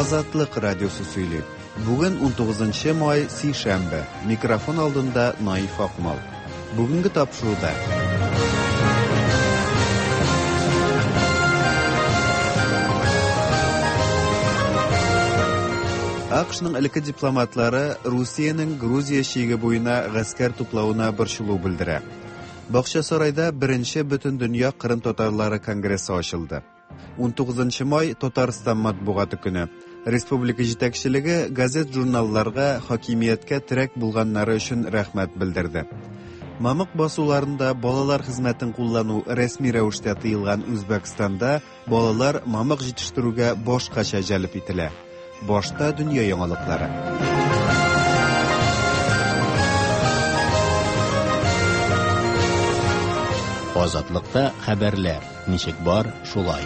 Азатлык радиосы сөйли. Бүген 19 май сейшәмбе. Микрофон алдында Наиф Акмал. Бүгенге тапшыруда АКШның элекке дипломатлары Русиянең Грузия шиге буена гаскәр туплауына борчылу белдерә. Бакчасарайда 1-нче бөтен дөнья Кырым татарлары конгрессы ачылды. 19 май Татарстан матбугаты көне. Республика җитәкчелеге газет-журналларга, хакимияткә терәк булганнары өчен рәхмәт белдерде. Мамык басуларында балалар хезмәтен куллану рәсми рәвештә тыелган Үзбәкстанда балалар мамык җитештерүгә башкача җәлеп ителә. Башта дөнья яңалыклары. Азатлыкта хәбәрләр. Ничек бар, шулай.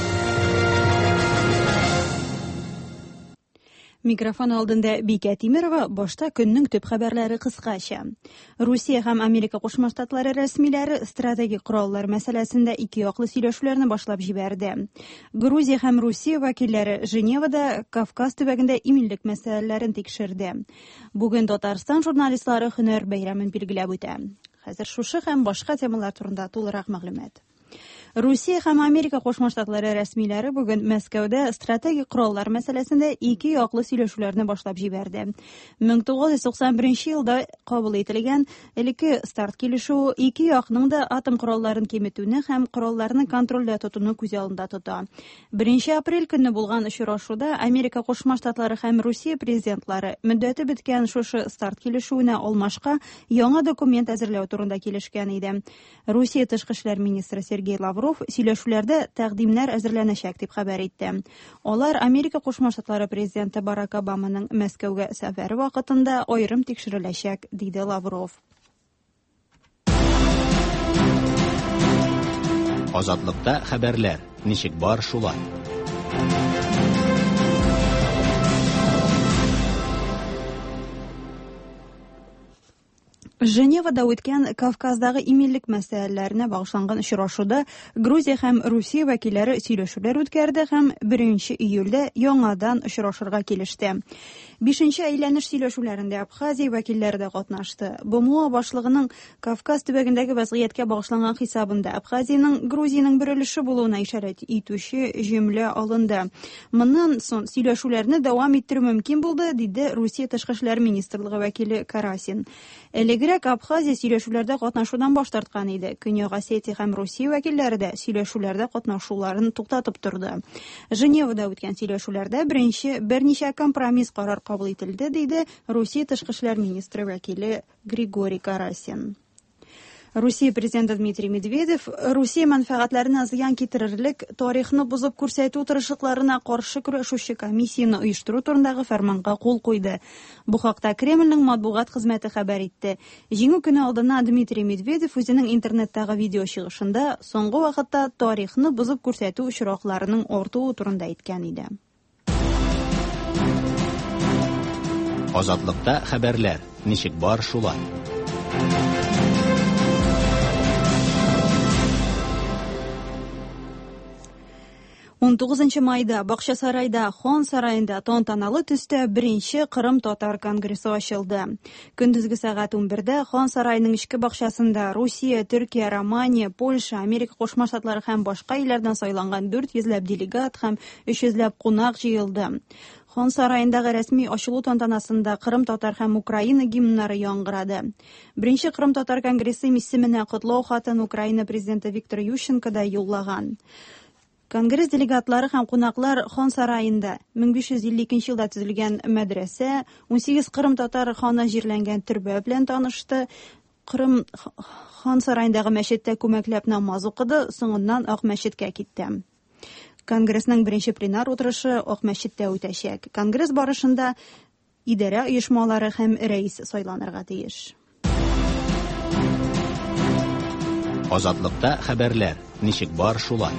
Микрофон алдында Бикә Тимирова, башта көннең төп хәбәрләре кыскача. Русия һәм Америка Кушма Штатлары рәсмиләре стратегик кораллар мәсьәләсендә ике яклы сөйләшүләрне башлап җибәрде. Грузия һәм Русия вәкилләре Женевада Кавказ төбәгендә иминлек мәсьәләләрен тикшерде. Бүген Татарстан журналистлары һөнәр бәйрәмен билгеләп үтә. Хәзер шушы һәм башка темалар турында тулырак мәгълүмат. Русия һәм Америка Кушма Штатлары рәсмиләре бүген Мәскәүдә стратегик кораллар мәсьәләсендә ике яклы сөйләшүләрне башлап җибәрде. 1991 елда кабул ителгән элекке старт килешү ике якның да атом коралларын киметүне һәм коралларны контрольдә тотуны күз алдында тота. 1 апрель көнне булган очрашуда Америка Кушма Штатлары һәм Русия президентлары мөддәте беткән шушы старт килешүенә алмашка яңа документ әзерләү турында килешкән иде. Русия тышкы эшләр министры Сергей Лавров сөйләшүләрдә тәкъдимнәр әзерләнәчәк дип хәбәр итте. Алар Америка Кушма Штатлары президенты Барак Обаманың Мәскәүгә сәфәре вакытында аерым тикшереләчәк, диде Лавров. Азатлыкта хәбәрләр. Ничек бар, шулай. Женевада үткән Кавказдагы иминлек мәсьәләләренә багышланган очрашуда Грузия һәм Русия вәкилләре сөйләшүләр үткәрде һәм 1 июльдә яңадан очрашырга килеште. 5-нче әйләнеш сөйләшүләрендә Абхазия вәкилләре дә катнашты. БМО башлыгының Кавказ төбәгендәге вазгыятькә багышланган хисабында Абхазиянең Грузиянең бирелеше булуына ишарәт итүче җөмлә алынды. Моннан соң сөйләшүләрне дәвам иттерү мөмкин булды, диде Русия тышкы эшләр министрлыгы вәкиле Карасин. Элегрәк Абхазия сөйләшүләрдә катнашудан баш тарткан иде. Көньяк Осетия һәм Русия вәкилләре дә сөйләшүләрдә катнашуларын туктатып торды. Женевада үткән сөйләшүләрдә берничә компромисс карар кабул ителде, диде Русия тышкы эшләр министры вәкиле Григорий Карасин. Русия президенты Дмитрий Медведев Русия мәнфәгатьләренә зыян китерерлек тарихны бузып күрсәтү тырышлыкларына каршы көрәшүче комиссияны оештыру турындагы фәрманга кул куйды. Бу хакта Кремльнең матбугат хезмәте хәбәр итте. Җиңү көне алдына Дмитрий Медведев үзенең интернеттагы видео чыгышында соңгы вакытта тарихны бузып күрсәтү очракларының артуы турында әйткән иде. Азатлыкта хәбәрләр. Ничек бар, шулай. 19 майда Бакчасарайда, Хан сараенда тантаналы төстә 1-нче Кырым татар конгрессы ачылды. Көндезге сәгать 11-дә Хан сараеның ичке бакчасында Русия, Төркия, Романия, Польша, Америка Кушма Штатлары һәм башка илләрдән сайланган 400 делегат һәм 300 кунак җыелды. Хан сараендагы рәсми ачылу тантанасында Кырым татар һәм Украина гимннары яңгырады. 1-нче Кырым татар конгрессы исеменә котлау хатын Украина президенты Виктор Ющенко да юллаган. Конгресс делегатлары һәм кунаклар Хан сараенда 1552 елда төзелгән мәдрәсә, 18 Кырым татар ханы җирләнгән төрбә белән танышты. Кырым Хан сараендагы мәчеттә күмәкләп намаз укыды, соңыннан Ак мәчеткә китте. Конгрессның 1-нче пленар утырышы Ак мәчеттә үтәчәк. Конгресс барышында идарә оешмалары һәм рәис сайланырга тиеш. Азатлыкта хәбәрләр. Ничек бар, шулай.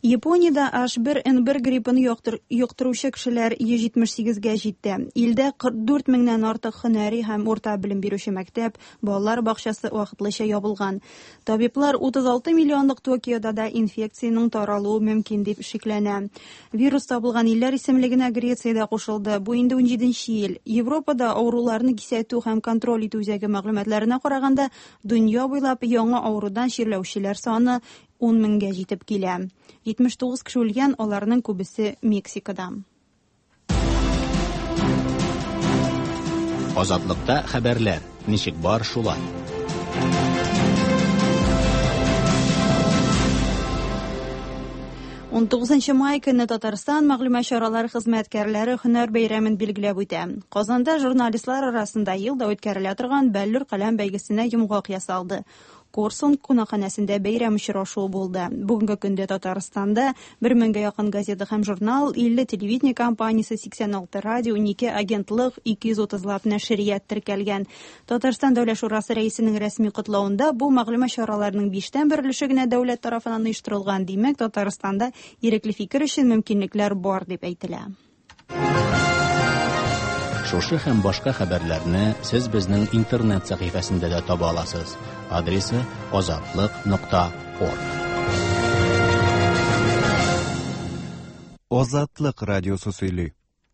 Япониядә H1N1 гриппын йоктыручы кешеләр 178-гә җитте. Илдә 44 меңнән артык һөнәри һәм урта белем бирүче мәктәп, балалар бакчасы вакытлыча ябылган. Табиблар 36 миллионлык Токиода да инфекцияның таралуы мөмкин дип шикләнә. Вирус табылган илләр исемлегенә Греция да кушылды. Бу инде 17нче ел. Европада авыруларны кисәтү һәм контроль итү үзәге мәгълүматларына караганда, дөнья буйлап яңа авырудан чирләүчеләр саны 10 меңгә җитеп килә. 79 кеше үлгән, аларның күбесе Мексикада. Азатлыкта хәбәрләр. Ничек бар шулай. 19 май көнне Татарстан мәгълүмат чаралары хезмәткәрләре һөнәр бәйрәмен билгеләп үтә. Казанда журналистлар арасында елда үткәрелә торган Бәллүр каләм бәйгесенә йомгак ясалды. Корсун кунакханәсендә бәйрәм очрашу булды. Бүгенге көндә Татарстанда 1000-гә якын газета һәм журнал, 50 телевидение компаниясе, 86 радио, 12 агентлык, 230 нәшрият теркәлгән. Татарстан Дәүләт Шурасы рәисенең рәсми котлауында бу мәгълүмат чараларының 5тән бер өлеше генә дәүләт тарафыннан оештырылган. Димәк, Татарстанда ирекле фикер өчен мөмкинлекләр бар дип әйтелә. Шушы һәм башка хәбәрләрне сез безнең интернет сәхифәсендә дә таба аласыз. Адресы azatlyk.org. Азатлык радиосы сөйли.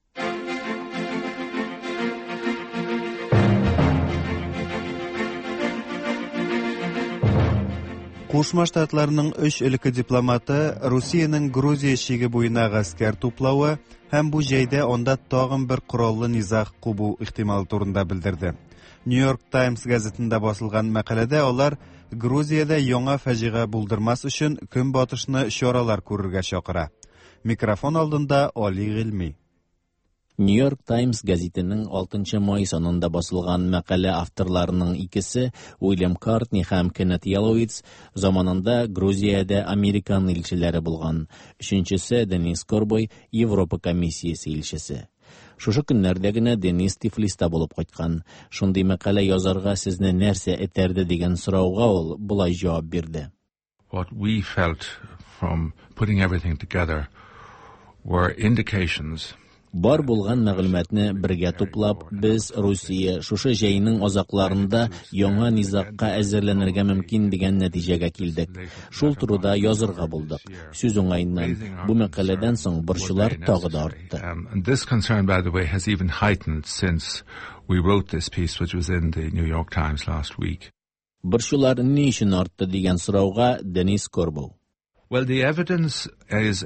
Кушма Штатларның 3 өлке дипломаты Русиянең Грузия шиге буена гаскәр туплавы һәм бу җәйдә анда тагын бер кораллы низаг кубу ихтимал турында белдерде. New York Times газетында басылган мәкаләдә алар Грузиядә яңа фаҗига булдырмас өчен көнбатышны чаралар күрергә чакыра. Микрофон алдында Али Гыйльми. New York Times газетының 6 май санында басылган мәкалә авторларының икесе Уильям Картни һәм Кеннет Яловиц заманында Грузиядә Американ илчеләре булган. Өченчесе Денис Корбой, Европа комиссиясе илчесе. Шушы көннәрдә генә Денис Тифлиста булып кайткан. Шундый мәкалә язарга сезне нәрсә этәрде дигән сорауга ул булай җавап бирде. What we felt from putting everything together were indications. Бар булган мәгълүматны бергә туплап, без Русия шушы җәйнең азакларында яңа низагка әзерләнергә мөмкин дигән нәтиҗәгә килдек. Шул турыда язырга булдык. Сүз уңайыннан бу мәкаләдән соң борчулар тагы да артты. And this concern, by the way, has even heightened since we wrote this piece, which was in the New York Times last week. Борчулар ни өчен артты дигән сорауга Денис Корбоу. Well, the evidence is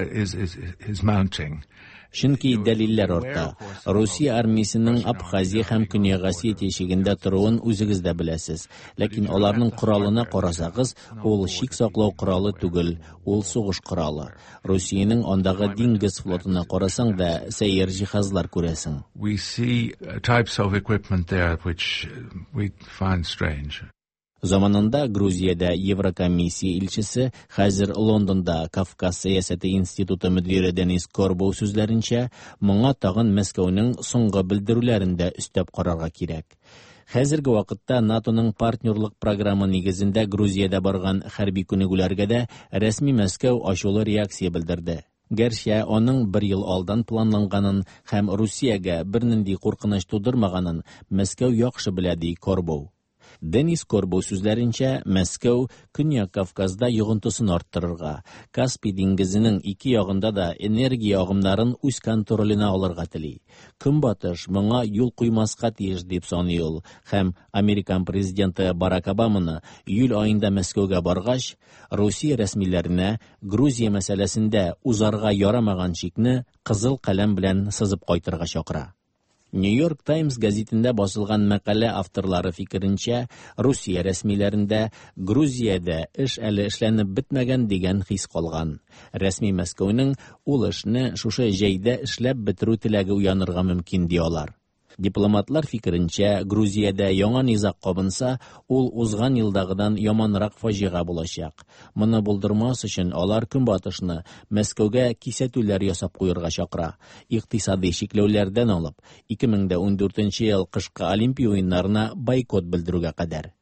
mounting. Чөнки дәлилләр арта. Русия армиясенең Абхазия һәм Көньяк Осетия тишегендә торуын үзегез дә беләсез. Ләкин аларның коралына карасагыз, ул чик саклау коралы түгел, ул сугыш коралы. Русиянең андагы диңгез флотына карасаң да сәйер җиһазлар күрәсең. We see types of equipment there which we find strange. Заманында Грузиядә Еврокомиссия илчесе, хәзер Лондонда Кавказ сәясәте институты мөдире Денис Корбоу сүзләренчә, моңа тагын Мәскәүнең соңгы белдерүләрендә өстәп карарга кирәк. Хәзерге вакытта НАТОның партнерлык программы нигезендә Грузиядә барган хәрби күнегүләргә дә рәсми Мәскәү ачулы реакция белдерде. Гәрчә аның 1 ел алдан планланганын һәм Русиягә бернинди куркыныч тудырмаганын Мәскәү яхшы белә ди Корбоу. Денис Корбоу сүзләренчә, Мәскәү Көньяк Кавказда йогынтысын арттырырга, Каспий диңгезенең ике ягында да энергия агымнарын үз контролена алырга тели. Көнбатыш моңа юл куймаска тиеш дип саный ул, һәм Американ президенты Барак Обаманы июль айында Мәскәүгә баргач, Русия рәсмиләренә Грузия мәсьәләсендә узарга ярамаган чикне кызыл каләм белән сызып кайтырга чакыра. New York Times газетында басылган мәкалә авторлары фикеренчә, Русия рәсмиләрендә Грузиядә эш әле эшләнеп бетмәгән дигән хис калган. Рәсми Мәскәүнең ул эшне шушы җәйдә эшләп бетерү теләге уянырга мөмкин ди алар. Дипломатлар фикеренчә, Грузиядә яңа низаг кабынса, ул узган елдагыдан яманрак фаҗига булачак. Моны булдырмас өчен алар Көнбатышны Мәскәүгә кисәтүләр ясап куярга чакыра. Икътисади шикләүләрдән алып, 2014 ел кышкы Олимпия уеннарына бойкот белдерүгә кадәр.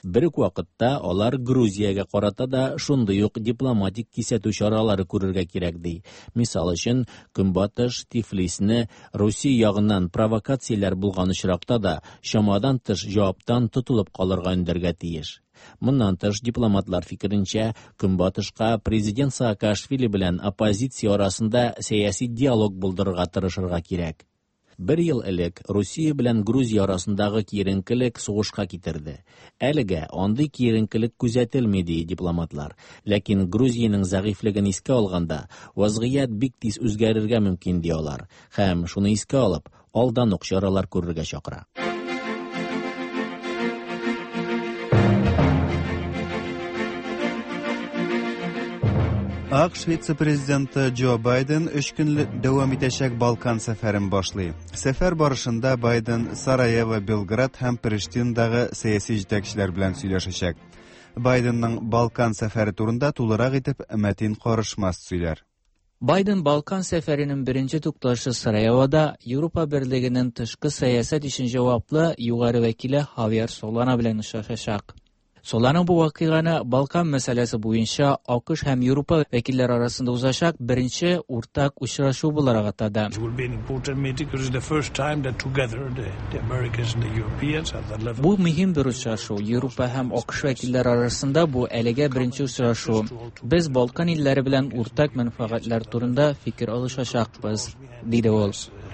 Бер үк вакытта алар Грузиягә карата да шундый ук дипломатик кисәтү чаралары күрергә кирәк ди. Мисал өчен, Көнбатыш Тифлисне Русия ягыннан провокацияләр булган очракта да чамадан тыш җаваптан тотылып калырга өндәргә тиеш. Моннан тыш дипломатлар фикеренчә, Көнбатышка президент Саакашвили белән оппозиция арасында сәяси диалог булдырырга тырышырга кирәк. 1 ел элек Русия белән Грузия арасындагы киеренкелек сугышка китерде. Әлегә андый киеренкелек күзәтелми ди дипломатлар. Ләкин Грузиянең зәгыйфлеген искә алганда, вазгыять бик тиз үзгәрергә мөмкин ди алар. Һәм шуны искә алып, алдан ук чаралар күрергә чакыра. АКШ вице-президенты Джо Байден 3 көнлек дәвам итәчәк Балкан сәфәрен башлый. Сәфәр барышында Байден Сараево, Белград һәм Приштиндагы сәяси җитәкчеләр белән сөйләшәчәк. Байденның Балкан сәфәре турында тулырак итеп Мәтин Карышмас сөйләр. Байден Балкан сәфәренең беренче тукташы Сараевода Европа Берлегенең тышкы сәясәт өчен җаваплы югары вәкиле Хавьер Солана белән очрашачак. Солана бу вакыйганы Балкан мәсьәләсе буенча АКШ һәм Европа вәкилләр арасында узачак беренче уртак очрашу буларак атады. Бу мөһим бер очрашу. Европа һәм АКШ вәкилләр арасында бу әлегә беренче очрашу. Без Балкан илләре белән уртак мәнфәгатьләр турында фикер алышачакбыз, диде ул.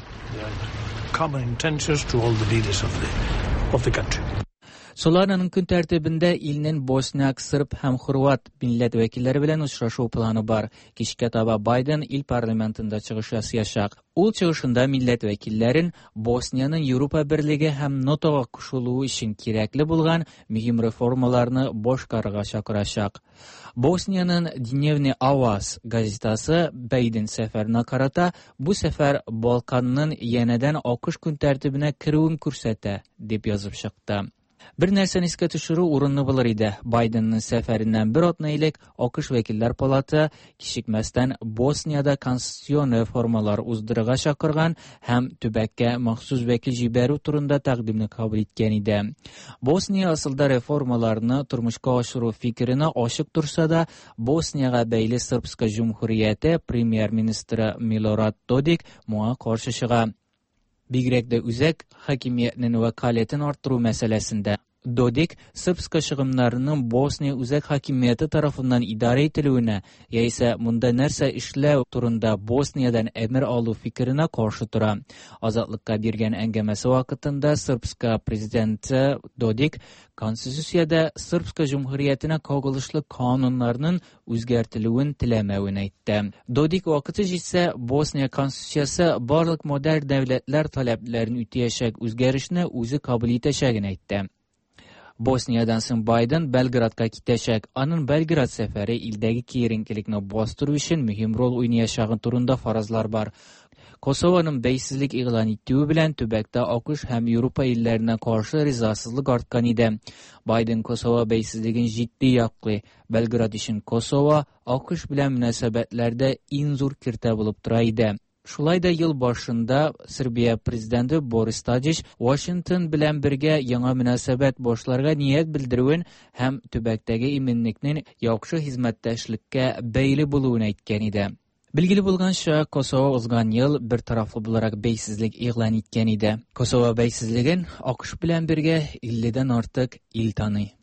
Солананың көн тәртибендә илнең Босняк, Сырб һәм Хорват милләт вәкилләре белән очрашу планы бар. Кичкә таба Байден ил парламентында чыгыш ясаячак. Ул чыгышында милләт вәкилләрен Босниянең Европа Берлеге һәм НАТОга кушылуы өчен кирәкле булган мөһим реформаларны башкарырга чакырачак. Босниянең Дневный Аваз газетасы Байден сәфәренә карата бу сәфәр Балканның янәдән АКШ көн тәртибенә керүен күрсәтә, дип язып чыкты. Бер нәрсәне искә төшерү урынлы булыр иде. Байденның сәфәреннән бер атна элек АКШ вәкилләр палаты кичекмәстән Боснияда конституцион реформалар уздырырга чакырган һәм төбәккә махсус вәкил җибәрү турында тәкъдимне кабул иткән иде. Босния асылда реформаларны тормышка ашыру фикеренә ачык турса да, Боснияга бәйле Сырбская җумһурияте премьер-министры Милорад Додик моңа каршы чыга. Бигрәк дә үзәк хакимиятнең вәкаләтен арттыру мәсьәләсендә. Додик Сырбская чыгымнарының Босния үзәк хакимияте тарафыннан идарә ителүенә, яисә монда нәрсә эшләү турында Босниядан әмер алу фикеренә каршы тора. Азатлыкка биргән әңгәмәсе вакытында Сырбская президенты Додик Конституциядә Сырбская җумһуриятенә кагылышлы кануннарның үзгәртелүен теләмәвен әйтте. Додик вакыты җитсә, Босния конституциясе барлык модерн дәүләтләр таләпләрен үтәячәк үзгәрешне үзе кабул итәчәген әйтте. Босниyadan соң Байден Белградка китәчәк. Аның Белград сәфәре илдәге киеренкелекне бастыру өчен мөһим роль уйнаячагы турында фаразлар бар. Косовоның бәйсезлек игълан итүе белән төбәктә АКШ һәм Европа илләренә каршы ризасызлык арткан иде. Байден Косово бәйсезлеген җитди яклый. Белград өчен Косово АКШ белән мөнәсәбәтләрдә иң зур киртә булып тора иде. Шулай да ел башында Сербия президенты Борис Тадич Вашингтон белән бергә яңа мөнәсәбәт башларга ният белдерүен һәм төбәктәге иминлекнең яхшы хезмәттәшлеккә бәйле булуын әйткән иде. Билгеле булганча, Косово узган ел бер тарафлы буларак бәйсезлек игълан иткән иде. Косово бәйсезлеген АКШ белән бергә 50дән артык ил таный.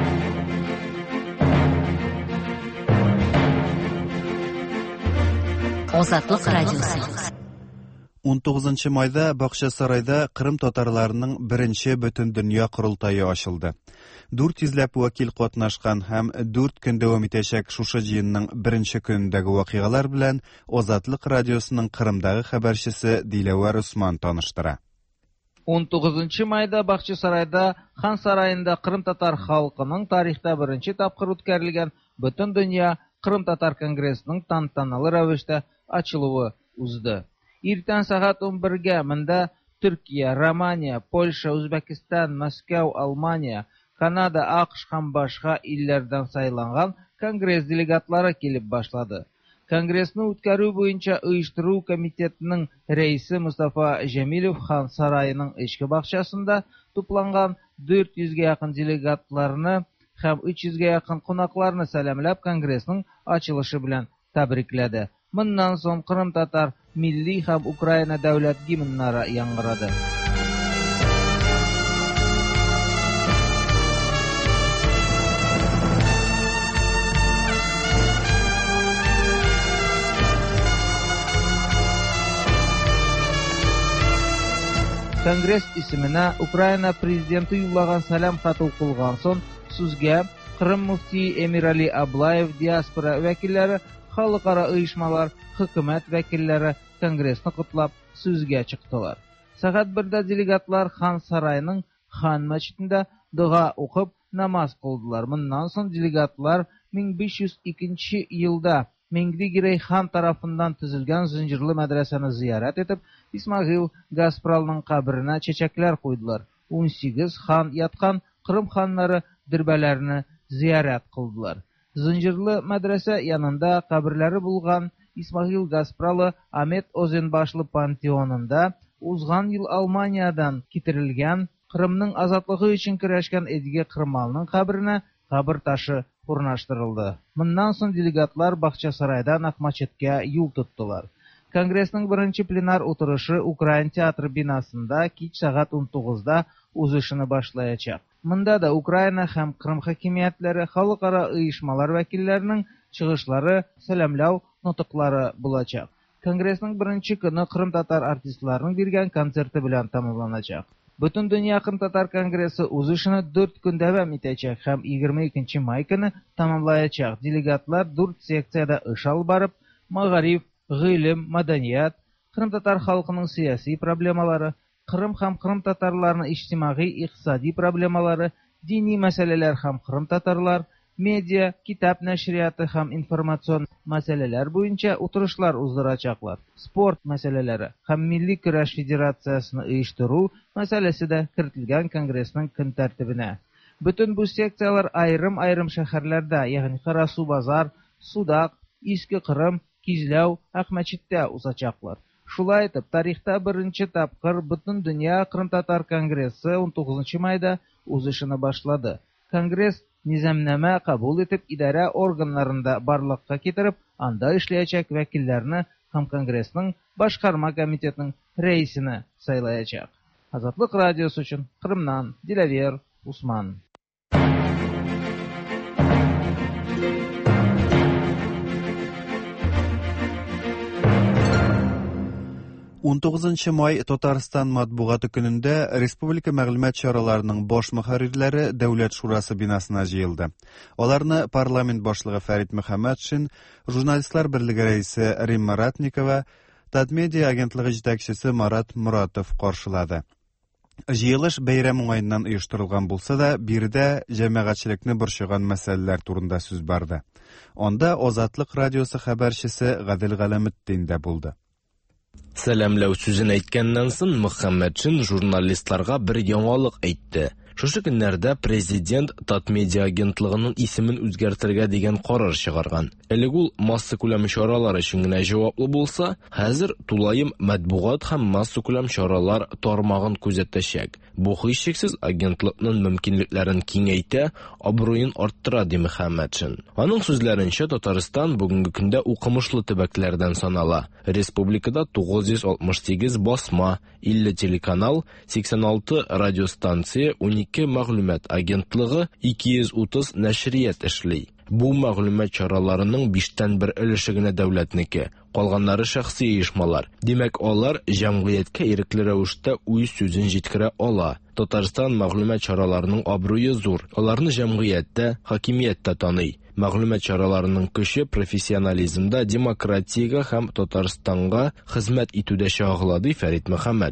Азатлык радиосы. 19 майда Бакчасарайда Кырым татарларының беренче бөтен дөнья курултайы ачылды. 400ләп вәкил катнашкан һәм 4 көн дәвам итәчәк шушы җыенның беренче көнендәге вакыйгалар белән Азатлык радиосының Кырымдагы хәбәрчесе Диләвар Усман таныштыра. 19 майда Бакчасарайда Хан сараенда Кырым татар халкының тарихта беренче тапкыр үткәрелгән бөтен дөнья Кырым татар конгрессының тантаналы рәвештә ачылуы узды. Иртән сәгать 11гә монда Төркия, Романия, Польша, Үзбәкстан, Мәскәү, Алмания, Канада, АКШ һәм башка илләрдән сайланган конгресс делегатлары килеп башлады. Конгрессны үткәрү буенча оештыру комитетының рәисе Мустафа Җәмилов хан сараеның эчке бакчасында тупланган 400-гә якын делегатларны һәм 300-гә якын кунакларны сәламләп Конгрессның ачылышы белән тәбрикләде. Моннан соң кырымтатар милли һәм Украина дәүләт гимннары яңгырады. Конгресс исеменә Украина президенты юллаган сәлам хаты укылган соң сүзгә Кырым муфтие Эмирали Аблаев, диаспора вәкилләре, халыкара оешмалар, хөкүмәт вәкилләре Конгрессны котлап сүзгә чыктылар. Сәгать 1-дә делегатлар хан сараеның хан мәчетендә дуга укып намаз кылдылар. Моннан соң делегатлар 1502 елда Меңди Гирей хан тарафыннан төзелгән зинҗирле мәдрәсәне зиярат итеп, Исмагил Гаспралның каберенә чәчәкләр куйдылар. 18 хан яткан Кырым ханнары дирбәләрне зиярат кылдылар. Зинҗирле мәдрәсә янында каберләре булган Исмагил Гаспралы Амет Озенбашлы пантеонында узган ел Алманиядан китерелгән Кырымның азатлыгы өчен көрәшкән Эдге Кырмалның каберенә кабер ташы урнаштырылды. Моннан соң делегатлар Бакчасарайдан Акмачеткә юл тоттылар. Конгрессның беренче пленар утырышы Украин театры бинасында кич сәгать 19-да узышыны башлаячак. Монда да Украина һәм Кырым хакимиятләре, халыкара оешмалар вәкилләренең чыгышлары, сәламләү нотыклары булачак. Конгрессның беренче көне кырымтатар артистларының биргән концерты белән тәмамланачак. Бөтен дөнья кырымтатар конгрессы узышыны 4 көн дәвам итәчәк һәм 22 май көне тәмамлаячак. Делегатлар 4 секциядә эш алып барып, мәгариф, гыйлем, мәдәният, кырымтатар халкының сиясәт проблемалары, Кырым һәм кырымтатарларның иҗтимагый-икътисади проблемалары, дини мәсьәләләр һәм кырымтатарлар, медиа, китап нәшрияты һәм информацион мәсьәләләр буенча утырышлар уздырачаклар. Спорт мәсьәләләре һәм Милли көрәш федерациясын оештыру мәсьәләсе дә кертелгән конгрессның көн тәртибенә. Бөтен бу секциялар айрым-айрым шәһәрләрдә, ягъни Карасу базар, Судак, Иске Кырым, Кизләү, Акмачиттә узачаклар. Шулай итеп, тарихта беренче тапкыр Бөтен дөнья кырымтатар конгрессы 19 майда узышыны башлады. Конгресс низамнама кабул итеп, идарә органнарында барлыкка китереп, анда эшләячәк вәкилләрне һәм конгрессның башкарма комитетының рәисенә сайлаячак. Азатлык радиосы өчен Кырымнан Диләвер Усман. 19 май Татарстан матбугаты көнендә республика мәгълүмат чараларының баш мөхәррирләре Дәүләт шурасы бинасына җыелды. Аларны парламент башлыгы Фәрит Мөхәммәтшин, журналистлар берлеге рәисе Римма Ратникова, Татмедиа агентлыгы җитәкчесе Марат Моратов каршылады. Җыелыш бәйрәм уңаеннан оештырылган булса да, биредә җәмәгатьчелекне борчыган мәсьәләләр турында сүз барды. Анда Азатлык радиосы хәбәрчесе Гадел Галәметдин дә булды. Сәламләү сүзен әйткәннән соң Мөхәммәтшин журналистларга бер яңалык әйтте. Шушы көннәрдә президент Татмедиа агентлыгының исемен үзгәртергә дигән карар чыгарган. Элек ул масса күләм чаралары өчен генә җаваплы булса, хәзер тулаем матбугат һәм масса күләм чаралар тармагын күзәтәчәк. Бу һичшиксез агентлыкның мөмкинлекләрен киңәйтә, абруен арттыра, ди Мөхәммәтшин. Аның сүзләренчә, Татарстан бүгенге көндә укымышлы төбәкләрдән санала. Республикада 968 басма, 50 телеканал, 86 радиостанция, 12 мәгълүмат агентлыгы, 230 нәшрият эшли. Бу мәгълүмат чараларының 5тән 1 өлеше генә дәүләтнеке, калганнары шәхси оешмалар. Димәк, алар җәмгыятькә ирекле рәвештә үз сүзен җиткерә ала. Татарстан мәгълүмат чараларының абруе зур. Аларны җәмгыятьтә, хакимияттә таный. Мәгълүмат чараларының көче профессионализмда, демократиягә һәм Татарстанга хезмәт итүдә чагыла, ди Фәрит Мөхәммәтшин.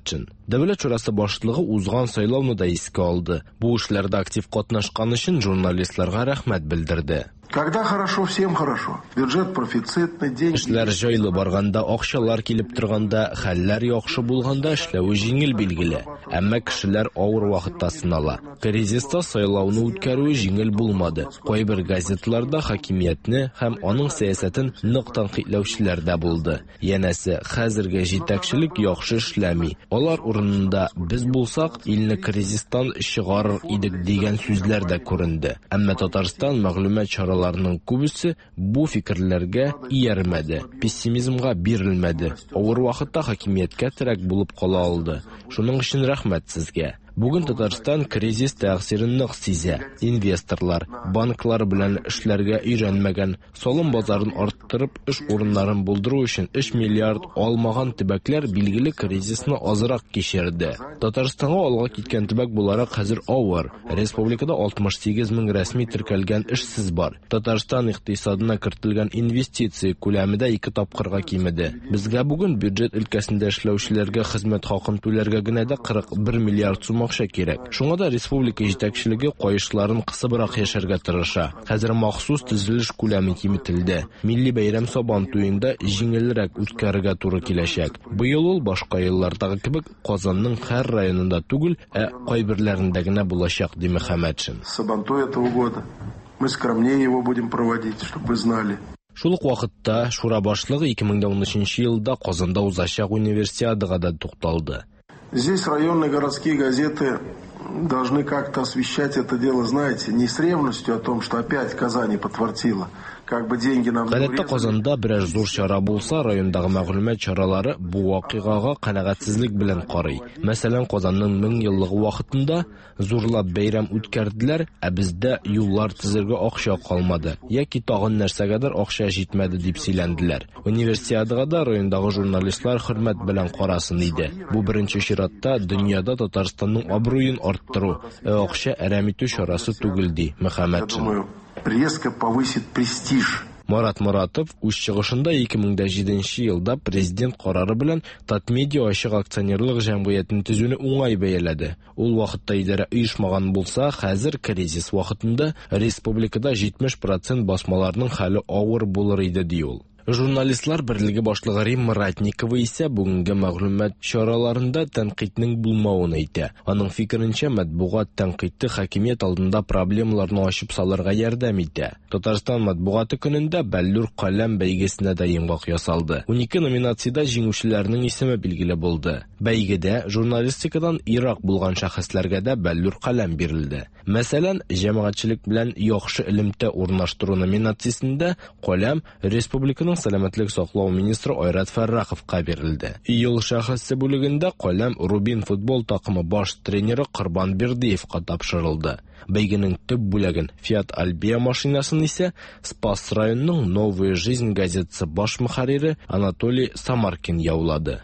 Дәүләт шурасы башлыгы узган сайлауны да искә алды. Бу эшләрдә актив катнашкан өчен журналистларга рәхмәт белдерде. Когда хорошо, всем хорошо. Бюджет профицитный, деньги. Эшләр җайлы барганда, акчалар килеп торганда, хәлләр яхшы булганда эшләү җиңел билгеле. Әмма кешеләр авыр вакытта сынала. Кризиста сайлауны үткәрү җиңел булмады. Кайбер газетларда хакимиятне һәм аның сәясәтен нык тәнкыйтьләүчеләр дә булды. Янәсе, хәзерге җитәкчелек яхшы эшләми. Алар урынында без булсак, илне кризистан чыгарыр идек дигән сүзләр дә күренде. Әмма Татарстан мәгълүмат чараларының күбесе бу фикерләргә иярмәде, пессимизмга бирелмәде. Авыр вакытта хакимияткә терәк булып кала алды. Шуның өчен рәхмәт сезгә. Бүген Татарстан кризис тәэсирен нык сизә. Инвесторлар, банклар белән эшләргә өйрәнмәгән, салым базарын арттырып, эш урыннарын булдыру өчен 3 миллиард алмаган төбәкләр билгеле кризисны азрак кичерде. Татарстанга алга киткән төбәк буларак хәзер авыр. Республикада 68 мең рәсми теркәлгән эшсез бар. Татарстан икътисадына кертелгән инвестиция күләме дә 2 тапкырга кимеде. Безгә бүген бюджет өлкәсендә эшләүчеләргә хезмәт хакын түләргә генә дә 41 миллиард сум акча кирәк. Шуңа да республика җитәкчелеге кайышларын кысыбрак яшәргә тырыша. Хәзер махсус төзелеш күләме киметелде. Милли бәйрәм Сабан туенда җиңелрәк үткәрергә туры киләчәк. Быел ул башка еллардагы кебек Казанның һәр районында түгел, кайберләрендә генә булачак, ди Мөхәммәтшин. Сабантуй этого года. Мы скромнее его будем проводить, чтобы вы знали. Шул ук вакытта шура башлыгы 2013 елда Казанда узачак универсиадага да тукталды. Здесь районные городские газеты должны как-то освещать это дело, знаете, не с ревностью о том, что опять Казань подтвердила. Как бы деньги нам Гадәттә Казанда берәр зур чара булса, райондагы мәгълүмат чаралары бу вакыйгага канәгатьсезлек белән карый. Мәсәлән, Казанның 1000 еллыгы вакытында зурлап бәйрәм үткәрделәр, бездә юллар төзергә акча калмады, яки тагын нәрсәгәдер акча җитмәде дип сөйләнделәр. Универсиадага да райондагы журналистлар хөрмәт белән карасын иде. Бу беренче чиратта дөньяда Татарстанның абруен арттыру, акча әрәм итү чарасы түгел, ди Мөхәммәтшин. Резко повысит престиж. Марат Моратов үз чыгышында 2007 елда президент карары белән Татмедиа ачык акционерлык җәмгыятен төзүне уңай бәяләде. Ул вакытта идарә оешмаган булса, хәзер кризис вакытында республикада 70% басмаларның хәле авыр булыр иде, ди ул. Журналистлар берлеге башлыгы Римма Ратникова исә бүгенге мәгълүмат чараларында тәнкыйтьнең булмавын әйтә. Аның фикеренчә, матбугат тәнкыйте хакимият алдында проблемаларны ачып салырга ярдәм итә. Татарстан матбугаты көнендә Бәллүр каләм бәйгесенә дә йомгак ясалды. 12 номинациядә җиңүчеләрнең исеме билгеле булды. Бәйгедә журналистикадан ирак булган шәхесләргә дә Бәллүр каләм бирелде. Мәсәлән, җәмәгатьчелек белән яхшы элемтә урнаштыру номинациясендә каләм республиканың сәламәтлек саклау министры Айрат Фәрраховка бирелде. Ел шәхесе бүлегендә каләм Рубин футбол такымы баш тренеры Корбан Бердиевка тапшырылды. Бәйгенең төп бүлеген Fiat Albea машинасын исә Спас районының Новая жизнь газетасы баш мөхәррире Анатолий Самаркин яулады.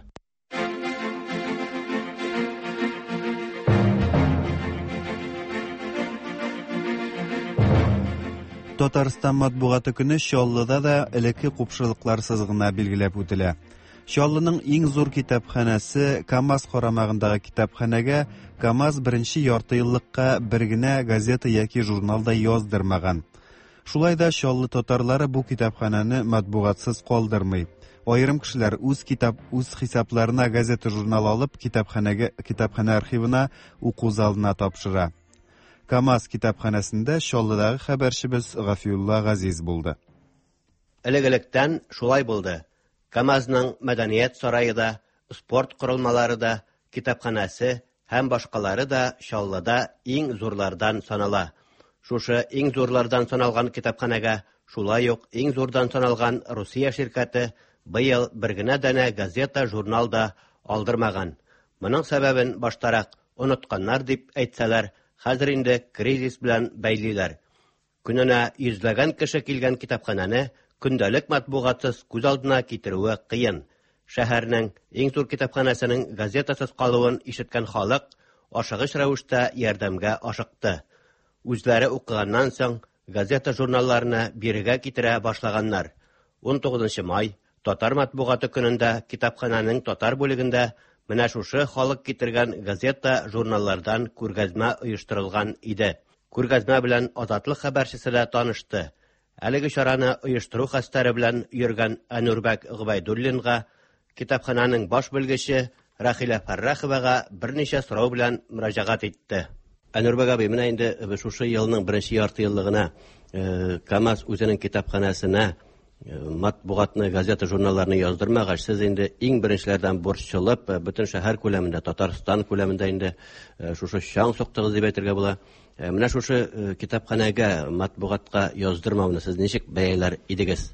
Татарстан матбугаты көне Чаллыда да элекке купшылыклар сызыгына билгеләп үтелә. Чаллының иң зур китапханәсе КамАЗ карамагындагы китапханәгә КамАЗ беренче ярты еллыкка бер генә газета яки журналда яздырмаган. Шулай да Чаллы татарлары бу китапханәне матбугатсыз калдырмый. Айрым кешеләр үз хисапларына газета журнал алып китапханә архивына уку залына тапшыра. КамАЗ китапханәсендә Чаллыдагы хәбәрчебез Гафиулла Газиз булды. Элек-электән шулай булды. КамАЗның мәдәният сарайы да, спорт корылмалары да, китапханәсе һәм башкалары да Чаллыда иң зурлардан санала. Шушы иң зурлардан саналган китапханәгә шулай ук иң зурдан саналган Русия ширкәте быел бер генә дәнә газета, журнал да алдырмаган. Моның сәбәбен баштарак онытканнар дип әйтсәләр, хәзер инде кризис белән бәйлиләр. Көненә йөзләгән кеше килгән китапханәне көндәлек матбугатсыз күз алдына китерүе кыен. Шәһәрнең иң зур китапханәсенең газетасыз калуын ишеткән халык ашыгыч рәвештә ярдәмгә ашыкты. Үзләре укыганнан соң газета журналларны бирегә китерә башлаганнар. 19 май татар матбугаты көнендә китапханәнең татар бүлегендә Менә шушы халык китергән газета, журналлардан күргәзмә оештырылган иде. Күргәзмә белән Азатлык хәбәрчесе дә танышты. Әлеге чараны оештыру хәстәре белән йөргән Әнүрбәк Гыбайдуллинга, китапхананың баш белгече Рахилә Фәррәховага берничә сорау белән мөрәҗәгать итте. Әнүрбәк абый, менә инде шушы елның беренче яртыеллыгына КАМАЗ үзенең китапханасына матбугатны, газета, журналларны яздырмагач, сез инде иң беренчеләрдән борчылып, бөтен шәһәр күләмендә, Татарстан күләмендә инде шушы чаң соктыгыз дип әйтергә була. Менә шушы китапханәгә, матбугатка яздырмауны сез ничек бәяләр идегез?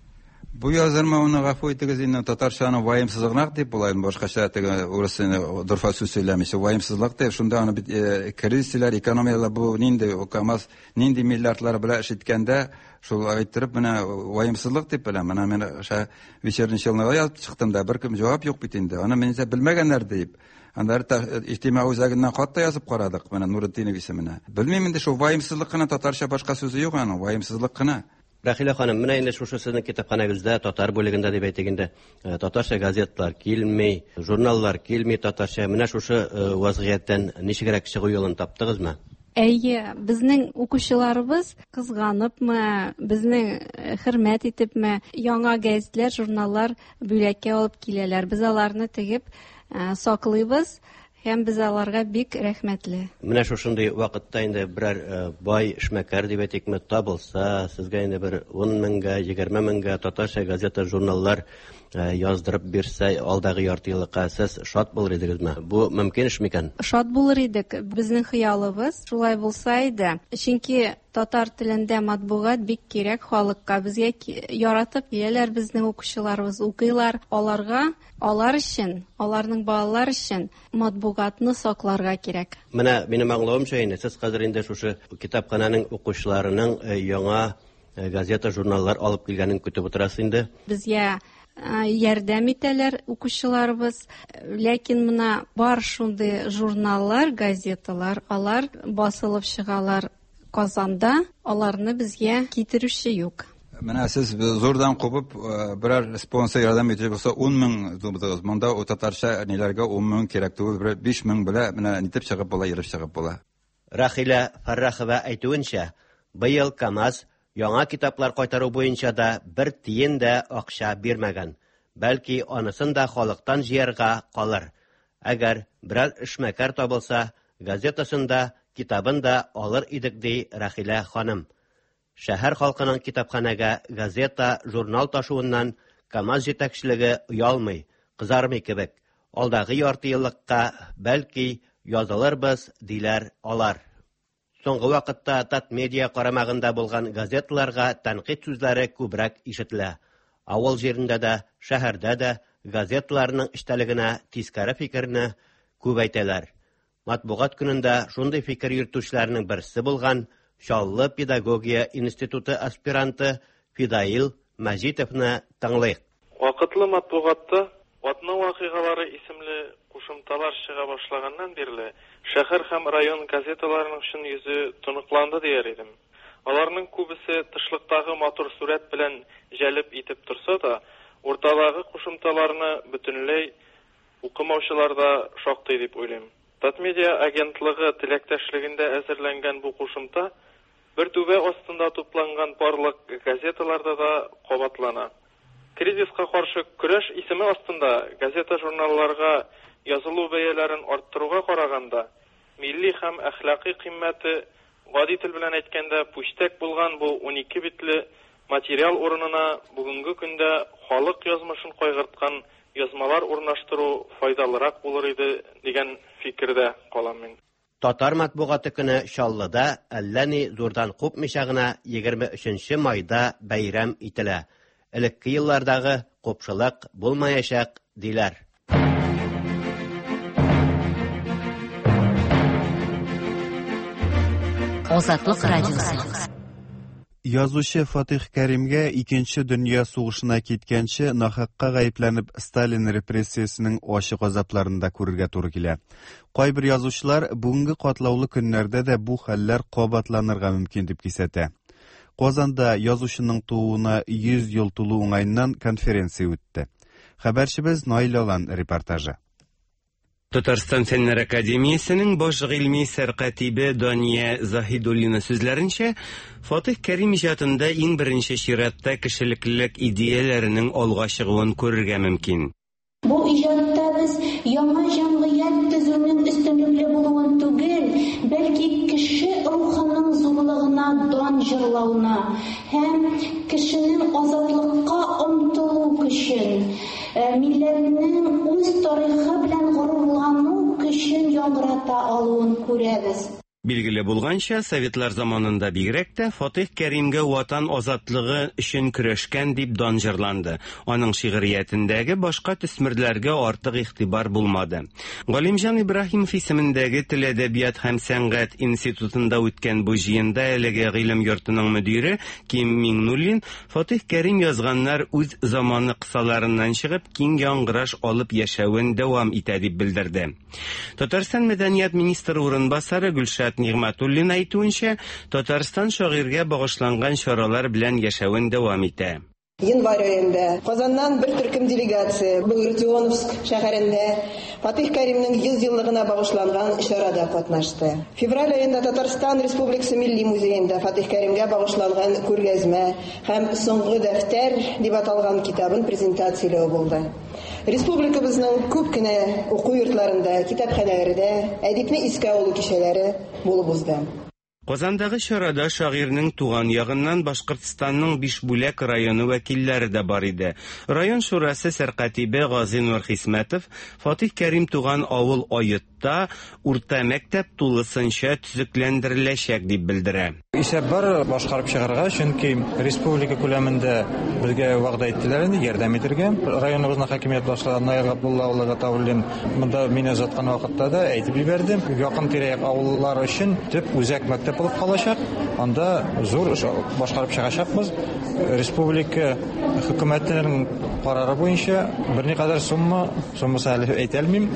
Бу яздырмауны гафу итегез, инде татарчаны ваемсызлык дип булайын, башкача теге урысны дөрфә сүз сөйләмичә ваемсызлык дип, шунда аны кризислар, экономиялар бу нинди КАМАЗ нинди миллиардлар белән эш иткәндә, шул әйттереп менә ваемсызлык дип беләм. Менә мен вечерний челныга язып чыктым да, беркем җавап юк бит инде. Аны мен белмәгәннәр дип. Андар иҗтимаи үзәгеннән хатта язып карадык, менә Нуретдинов исеменә. Белмим инде шул ваемсызлык кына татарча башка сүзе юк аны, ваемсызлык кына. Рахилә ханым, менә инде шушы сезнең китапханагызда, татар бүлегендә дип әйтегендә, татарча газеталар килми, журналлар килми татарча. Менә шушы вазгыятьтән ничегрәк чыгу юлын таптыгызмы? Әйе, безнең укучыларыбыз кызганыпмы, безнең хөрмәт итепме, яңа газетлар, журналлар бүләккә алып киләләр. Без аларны тегеп саклыйбыз. Һәм без аларга бик рәхмәтле. Менә шушындый вакытта инде берәр бай эшмәкәр дип әйтикме табылса, сезгә инде бер 10 меңгә, 20 меңгә татарча газета, журналлар яздырып бирсә, алдагы яртыеллыкка сез шат булыр идегезме? Бу мөмкин эш микән? Шат булыр идек. Безнең хыялыбыз шулай булса иде. Чөнки татар телендә матбугат бик кирәк халыкка. Безгә яратып киләләр безнең укучыларыбыз, укыйлар. Алар өчен, аларның балалар өчен матбугатны сакларга кирәк. Менә минем аңлавымча инде сез хәзер инде шушы китапхананың укучыларының яңа газета, журналлар алып килгәнен көтеп утырасыз инде. Безгә ярдәм итәләр укучыларыбыз, ләкин менә бар шундый журналлар, газеталар, алар басылып чыгалар Казанда, аларны безгә китерүче юк. Менә сез зордан кубып берәр спонсор ярдәм итә булса 10 мең дубдыгыз. Монда о татарча ниләргә 10 мең кирәк түгел, 5 мең белә менә нитеп чыгып була, йөреп чыгып була. Рахилә Фәррәхова әйтүенчә, быел КАМАЗ яңа китаплар кайтару буенча да бер тиен дә акча бирмәгән. Бәлки анысын да халыктан җыярга калыр. Әгәр берәр эшмәкәр табылса, газетасын да, китабын да алыр идек ди Рахилә ханым. Шәһәр халкының китапханәгә газета, журнал ташуыннан КАМАЗ җитәкчелеге уялмый, кызармый кебек. Алдагы яртыеллыкка бәлки язылырбыз диләр алар. Соңгы вакытта Татмедиа карамагында булган газеталарга тәнкыйть сүзләре күбрәк ишетелә. Авыл җирендә дә, шәһәрдә дә газеталарның эштәлегенә тискәре фикерне күп әйтәләр. Матбугат көнендә шундый фикер йөртүчеләрнең берсе булган Чаллы педагогия институты аспиранты Фидаил Мәҗитовны тыңлыйк. Вакытлы матбугатта Атна вакыйгалары исемле кушымталар чыга башлаганнан бирле шәһәр һәм район газеталарының өчен йөзе тоныкланды дияр идем. Аларның күбесе тышлыктагы матур сурәт белән җәлеп итеп торса да, уртадагы кушымталарны бөтенләй укымаучылар да шактый дип уйлыйм. Татмедиа агентлыгы теләктәшлегендә әзерләнгән бу кушымта бер түбә астында тупланган барлык газеталарда да кабатлана. Кризиска каршы көрәш исеме астында газета, журналларга язылу бәяләрен арттыруга караганда, милли һәм әхлакый кыйммәте, гади тел белән әйткәндә, пүчтәк булган бу 12 битле материал урынына бүгенге көндә халык язмышын кайгырткан язмалар урнаштыру файдалырак булыр иде дигән фикердә калам мин. Татар матбугаты көне Чаллыда әллә ни зурдан купмыйча гына 23 майда бәйрәм ителә. Элекке еллардагы купшылык булмаячак диләр. Азатлык радиосы. Язучы Фатих Кәримгә 2нче дөнья сугышына киткәнче нахакка гаепләнеп Сталин репрессиясенең ачык азапларында күрергә туры килә. Кайбер язучылар бүгенге катлаулы көннәрдә дә бу хәлләр кабатланырга мөмкин дип кисәтә. Казанда язучының тууына 100 ел тулу уңайыннан конференция үтте. Хәбәрчебез Наил Алан репортажы. Татарстан Фәннәр Академиясенең баш гыйльми сәркатибе Дания Заһидуллина сүзләренчә, Фатих Кәрим иҗатында иң беренче чиратта кешелеклелек идеяләренең алга чыгуын күрергә мөмкин. Бу иҗатта без яңа җәмгыять төзүнең өстенлеге булуын түгел, бәлки кеше рухының зурлыгына дан җырлауына һәм кешенең азатлыкка омтылу көчен, милләтнең үз тарихы белән горурлану көчен яңгырата алуын күрәбез. Билгеле булганча, советлар заманында бигрәк тә Фатих Кәримгә ватан азатлыгы өчен көрәшкән дип дан җырланды. Аның шигъриятендәге башка төсмерләргә артык игътибар булмады. Галимҗан Ибраһимов исемендәге Тел, әдәбият һәм сәнгать институтында үткән бу җыенда әлеге гыйлем йортының мөдире Ким Миңнуллин Фатих Кәрим язганнар үз заманы кысаларыннан чыгып киң яңгыраш алып яшәвен дәвам итә дип белдерде. Татарстан мәдәният министры урынбасары Гөлшат Нигъмәтуллина әйтүенчә, Татарстан шагыйрьгә багышланган чаралар белән яшәвен дәвам итә. Январь ayında Казаннан bir төркем делегация Багратионовск шәһәрендә Фатих Кәримнең 100 еллыгына багышланган чарада катнашты. Февраль ayında Татарстан Республикасы Милли музеенда Фатих Кәримгә багышланган күргәзмә һәм соңгы дәфтәр дип аталган китабын презентацияләү булды. Республикабызның күп кенә уку йортларында, китапханәләрдә әдипне искә алу кичәләре булып узды. Казандагы чарада шагыйрьнең туган ягыннан Башкортстанның Бишбүләк районы вәкилләре дә бар иде. Район шурасы сәркатибе Гази Нур Хисмәтов Фатих Кәрим туган авыл Аетта урта мәктәп тулысынча төзекләндереләчәк дип белдерә. Исәп бар башкарып чыгарга, чөнки республика күләмендә безгә вәгъдә иттеләр инде ярдәм итәргә. Районыбызның хакимият башлыгы Найр Габдулла улы Гатауллин монда мине озаткан вакытта да әйтеп җибәрде. Якын тирә-як авыллар өчен төп үзәк мәктәп булып калачак. Анда зур башкарып чыгачакбыз. Республика хөкүмәтенең карары буенча берникадәр суммасы әле әйтә алмыйм.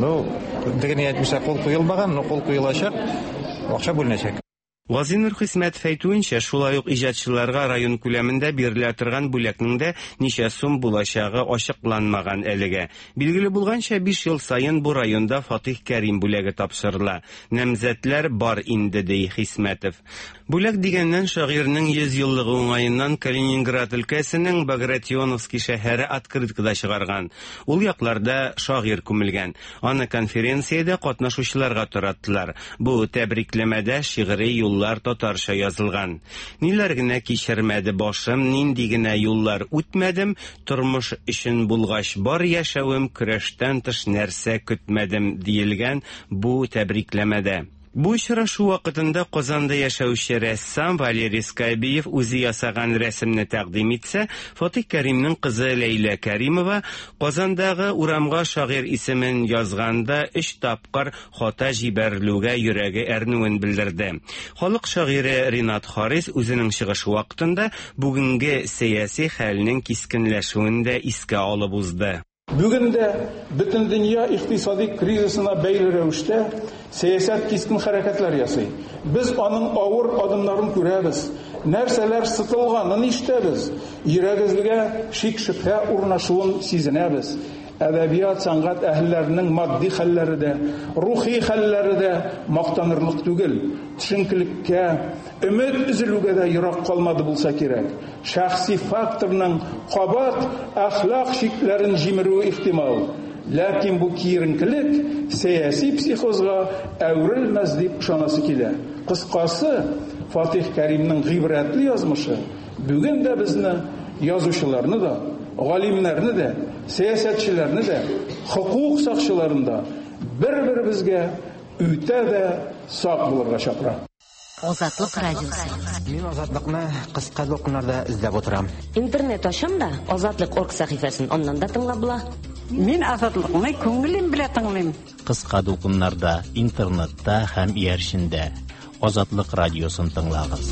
Дигән әйтмәсә кул куелмаган, кул куелачак, акча бүленәчәк. Гази Нур Хисмәтов әйтүенчә, шулай ук иҗатчыларга район күләмендә бирелә торган бүләкнең дә ничә сум булачагы ачыкланмаган әлегә. Билгеле булганча, 5 ел сайын бу районда Фатих Кәрим бүләге тапшырыла. Нәмзәтләр бар инде, ди Хисмәтов. Бүләк дигәннән шагыйрьнең 100 еллыгы уңаеннан Калининград өлкәсенең Багратионовский шәһәре открыткада чыгарган. Ул якларда шагыйрь күмелгән. Аны конференциядә катнашучыларга тараттылар. Бу тәбрикләмәдә шигъри юллар татарча язылган. Ниләр генә кичермәде башым, нинди генә юллар үтмәдем, тормыш өчен булгач бар яшәвем, көрәштән тыш нәрсә көтмәдем диелгән бу тәбрикләмәдә. Бу очрашу вакытында Казанда яшәүче рәссам Валерий Скайбиев үзе ясаган рәсемне тәкъдим итсә, Фатих Кәримнең кызы Ләйлә Кәримова Казандагы урамга шагыйрь исемен язганда 3 тапкыр хата җибәрелүгә йөрәге әрнүен белдерде. Халык шагыйре Ринат Харис үзенең чыгыш вакытында бүгенге сәяси хәлнең кискенләшүен дә искә алып узды. Бүген дә бөтен дөнья икътисади кризисына бәйле рәвештә сәясәт кискен хәрәкәтләр ясый. Без аның авыр адымнарын күрәбез. Нәрсәләр сытылганын ишетәбез. Йөрәгебезгә шик-шөбһә урнашуын сизенәбез. Әдәбият, сәнгать әһелләренең матди хәлләре дә, рухи хәлләре дә мактанырлык түгел. Төшенкелеккә, өмет üzелүгә дә ерак калмады булса кирәк. Шәхси факторның кабат әхлак шикләрен җимерүе ихтимал. Ләкин бу киеренкелек сәяси психозга әверелмәс дип ышанасы килә. Кыскасы, Фатих Кәримнең гыйбрәтле язмышы бүген дә безне, язучыларны да, галимнәрне дә, сәясәтчеләрне дә, хукук сакчыларын да бер-беребезгә үтә дә сак булырга чакыра. Азатлык радиосы. Мин азатлыкны кыска докумнарда эзләп утырам. Интернет ашам да Азатлык.орг сәхифәсен аннан да тыңлап була. Мин азатлыкны күңелем белән тыңлыйм. Кыска докумнарда, интернетта һәм ияршендә Азатлык радиосын тыңлагыз.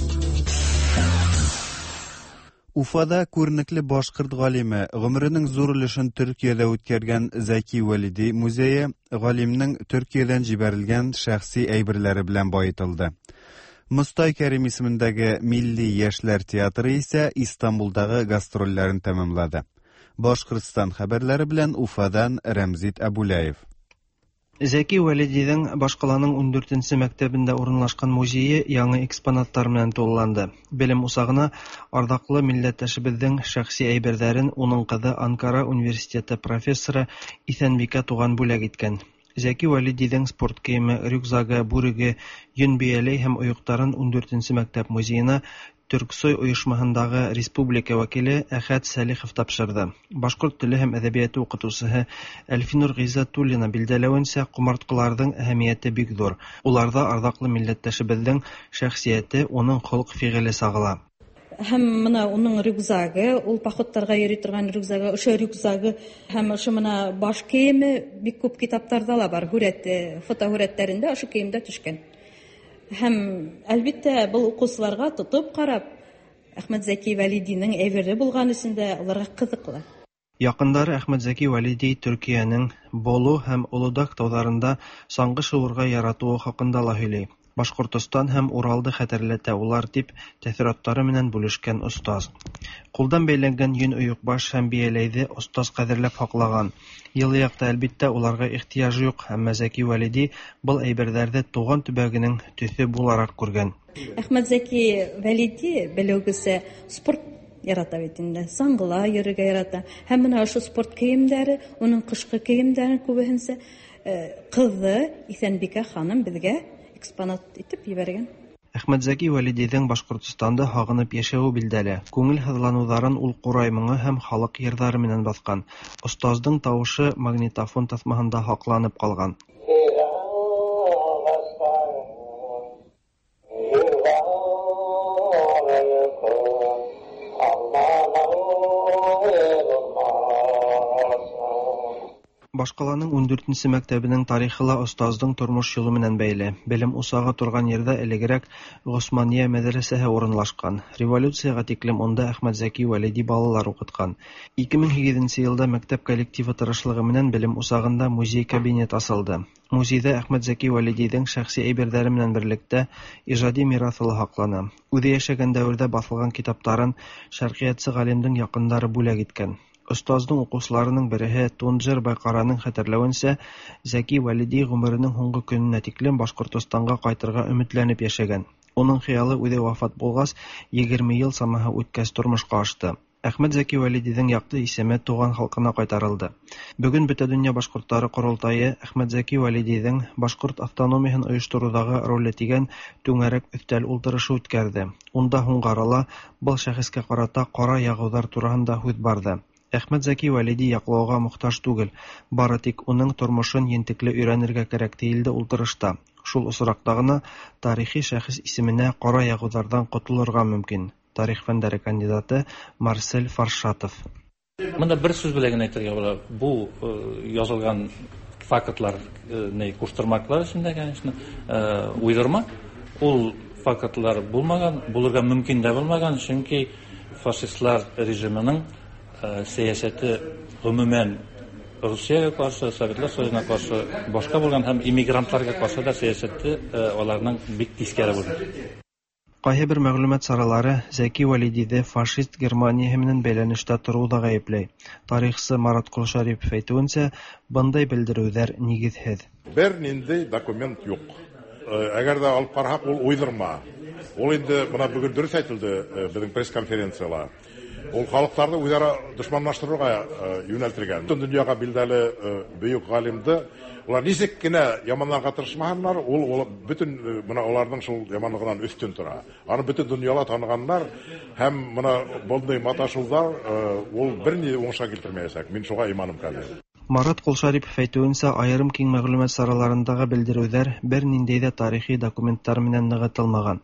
Уфада күренекле башкорт галиме, гомеренең зур өлешен Төркиядә үткәргән Зәки Валиди музее галимнең Төркиядән җибәрелгән шәхси әйберләре белән баетылды. Мостай Кәрим исемендәге Милли яшьләр театры исә Истанбулдагы гастрольләрен тәмамлады. Башкортстан хәбәрләре белән Уфадан Рәмзит Әбүләев. Зәки Вәлидиҙең Башҡаланың 14-нсе мәктәбендә урынлашҡан музейы яңы экспонаттар менән тулыланды. Белем усағына арҙаҡлы милләттәшебеҙҙең шәхси әйберҙәрен уның ҡыҙы Анкара университеты профессоры Иҫәнбикә туған бүләк иткән. Зәки Вәлидиҙең спорт кейеме, рюкзагы, бүреге, йөн бейәләй һәм ойоҡтарын 14-нсе мәктәп музейына Төрксой ойошмаһындағы республика вәкиле Әхәт Сәлихов тапшырҙы. Башҡорт теле һәм әҙәбиәте уҡытыусыһы Әлфинур Ғиззәтуллина билдәләүенсә, ҡомартҡыларҙың әһәмиәте бик ҙур. Уларҙа арҙаҡлы милләттәшебеҙҙең шәхсиәте, уның холоҡ-фиғеле сағыла. Һәм мына уның рюкзагы, ул походтарға йөрөй торган рюкзагы, ошо рюкзагы һәм ошо мына баш кейеме бик күп китаптарҙа ла бар. Фотоһүрәттәрендә ошо кейемдә төшкән. Һәм, әлбиттә, был уҡыусыларға тотоп ҡарап, Әхмәт Зәки Вәлидиның әйбере булған өсөн дә уларға ҡыҙыҡлы. Яҡындары Әхмәт Зәки Вәлиди Төркиәнең Болу һәм Улудаг тауҙарында саңғы шыуырға яратыуы хаҡында ла һөйләй. Башҡортостан һәм Уралды хәтерләтә улар тип тәьҫораттары менән бүлешкән остаз. Ҡулдан бәйләнгән йөн ойоҡбаш һәм бейәләйҙе остаз ҡәҙерләп һаҡлаған. Йылы яҡта, әлбиттә, уларға ихтияжы юҡ, әммә Зәки Вәлиди был әйберҙәрҙе туған төбәгенең төҫө булараҡ күргән. Әхмәт Зәки Вәлиди, белеүегеҙсә, спорт ярата бит инде, саңғыла йөрөргә ярата. Һәм менә ошо спорт кейемдәре, уның ҡышҡы кейемдәрен күбеһенсә ҡыҙы Иҫәнбикә ханым беҙгә экспонат итеп ебәргән. Әхмәт Зәки Вәлидиҙең Башҡортостанда һағынып йәшәүе билдәле. Күңел һыҙланыуҙарын ул ҡурай моңо һәм халыҡ йырҙары менән баҫҡан. Остаздың тауышы магнитофон таҫмаһында һаҡланып ҡалған. Башҡаланың 14-нсе мәктәбенең тарихы ла остаздың тормош юлы менән бәйле. Белем усағы торған ерҙә элегерәк Ғосмания мәҙрәсәһе урынлашҡан. Революцияға тиклем унда Әхмәт Зәки Вәлиди балалар уҡытҡан. 2008 йылда мәктәп коллективы тырышлығы менән белем усағында музей-кабинет асылды. Музейҙа Әхмәт Зәки Вәлидиҙең шәхси әйберҙәре менән берлектә ижади мираҫы ла һаҡлана. Үҙе йәшәгән дәүерҙә баҫылған китаптарын шәрҡиәтсе ғалимдың яҡындары бүләк иткән. Остаздың уҡыусыларының береһе Тунджер Байҡараның хәтерләүенсә, Зәки Вәлиди ғүмеренең һуңғы көнөнә тиклем Башҡортостанға ҡайтырға өмөтләнеп йәшәгән. Уның хыялы үҙе вафат булғас, 20 йыл самаһы үткәс тормошҡа ашты. Әхмәт Зәки Вәлидиҙең яҡты исеме туған халҡына ҡайтарылды. Бөгөн Бөтәдөнья башҡорттары ҡоролтайы Әхмәт Зәки Вәлидиҙең башҡорт автономияһын ойоштороуҙағы роле тигән түңәрәк өҫтәл ултырышы үткәрҙе. Унда һуңғарала был шәхескә ҡарата ҡара яғыуҙар тураһында һүҙ барҙы. Әхмәт Зәки Вәлиди яҡлауға мохтаж түгел, бары тик уның тормошон ентекле өйрәнергә кәрәк тиелде ултырышта. Шул осраҡта ғына тарихи шәхес исеменә ҡара яғыуҙарҙан ҡотолорға мөмкин. Тарих фәндәре кандидаты Марсель Фаршатов. Мында бер сүз белән әйтергә була. Бу язылған фактлар, куштырмаклар эчендә, конечно, уйҙырма. Ул фактлар булмаган, булырға мөмкин дә булмаган, чөнки фашистлар режимының сәйәсәте ғөмүмән Русияға ҡаршы, Советлар Союзына ҡаршы, башҡа булған һәм иммигрантларға ҡаршы да сәйәсәте аларның бик тискәре булды. Ҡайһы бер мәғлүмәт саралары Зәки Вәлидиҙе фашист Германияһы менән бәйләнештә тороуҙа ғәйепләй. Тарихсы Марат Ҡолшарипов әйтеүенсә, бындай белдереүҙәр нигеҙһеҙ. Бер ниндәй документ юҡ. Әгәр дә алып ҡараһаҡ, ул уйҙырма. Ул инде бына бөгөн дөрөҫ әйтелде беҙҙең пресс-конференцияла. Ул халыҡтарҙы үҙара дошманлаштырырға йүнәлтелгән. Бөтөн донъяға билдәле бөйөк ғалимды улар нисек кенә яманларға тырышмаһындар, ул бөтөн бына уларҙың шул яманлығынан өҫтөн тора. Аны бөтөн донъяла таныгандар һәм бына бындай маташыуҙар ул бер ни уңышҡа килтермәйәсәк. Мин шуға иманым хәҙер. Марат Ҡолшарипов әйтеүенсә, айырым киң мәғлүмәт сараларындағы белдереүҙәр бер ниндәй ҙә тарихи документтар менән нығытылмаған.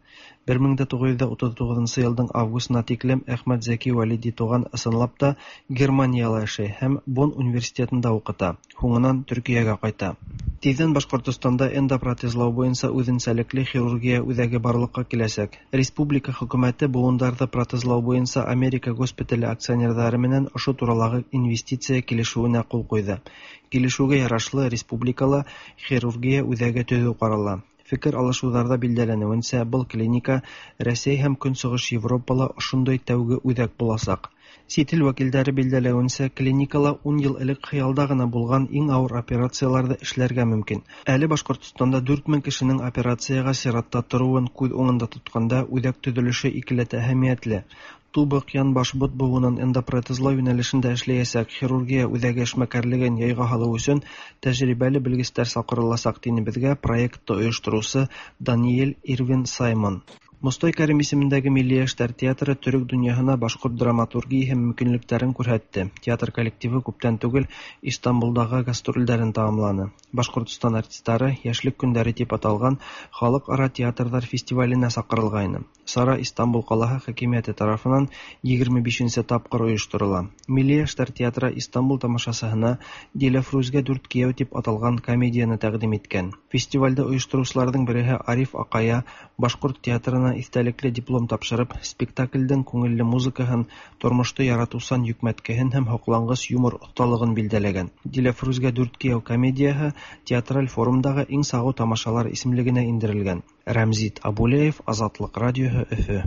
1939 йылдың августына тиклем Әхмәт Зәки Вәлиди туған ысынлап та Германияла эшәй һәм Бонн университетында уҡыта. Һуңынан Төркиәгә ҡайта. Тиҙҙән Башҡортостанда эндопротезлау буйынса үҙенсәлекле хирургия үҙәге барлыҡҡа киләсәк. Республика хөкүмәте быуындарҙы протезлау буйынса Америка госпитале акционерҙары менән ошо туралағы инвестиция килешеүенә ҡул ҡуйҙы. Килешеүгә ярашлы республикала хирургия үҙәге төҙөү ҡарала. Фекер алышыуҙарҙа билдәләнеүенсә, был клиника Рәсәй һәм Көнсығыш Европала ошондай тәүге үҙәк буласаҡ. Сит ил вәкилләре билдәләвенчә, клиникала 10 ел элек хыялда гына булган иң авыр операцияларда эшләргә мөмкин. Әле Башкортстанда 4000 кешенең операциягә чиратта торуын күз уңында тотканда үзәк төзелеше икеләтә әһәмиятле. Тубык, ян, баш-бот буынын эндопротезлау юнәлешендә эшләячәк хирургия үзәге эшмәкәрлеген яйга һалу өчен тәҗрибәле белгечләр сакырыласак дине безгә проектты оештыручы Даниэль Ирвин Саймон. Мостай Кәрим исемендәге Милли эшләр театры төрек дөньяһына башкорт драматургия һәм мөмкинлекләрен күрһәтте. Театр коллективы күптән түгел Истанбулдагы гастрольләрен тәмамлады. Башкортстан артистлары яшьлек көндәре дип аталган халыкара театрлар фестиваленә сакырылган. Сара Истанбул каласы хакимияте тарафыннан 25нче тапкыр оештырыла. Милли эшләр театры Истанбул тамашасына Диләфрүзгә 4 кияү дип аталган комедияны тәкъдим иткән. Фестивальдә оештыручыларның береһе Ариф Акая башкорт театрына истәлекле диплом тапшырып, спектакльдән күңелле музыкаһын, тормышты яратусан йөкмәткәһен һәм хаклангыч юмор осталыгын билдәләгән. Диләфрүзгә 4 кияү комедияһы театраль форумдагы иң сагу тамашалар исемлегенә индерелгән. Рәмзит Абулеев, Азатлык радиоһы, Өфө.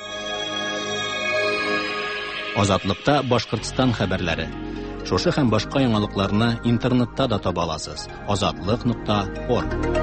Азатлыкта Башкортстан хәбәрләре. Шушы һәм башка яңалыкларны интернетта да таба аласыз. azatlyk.org.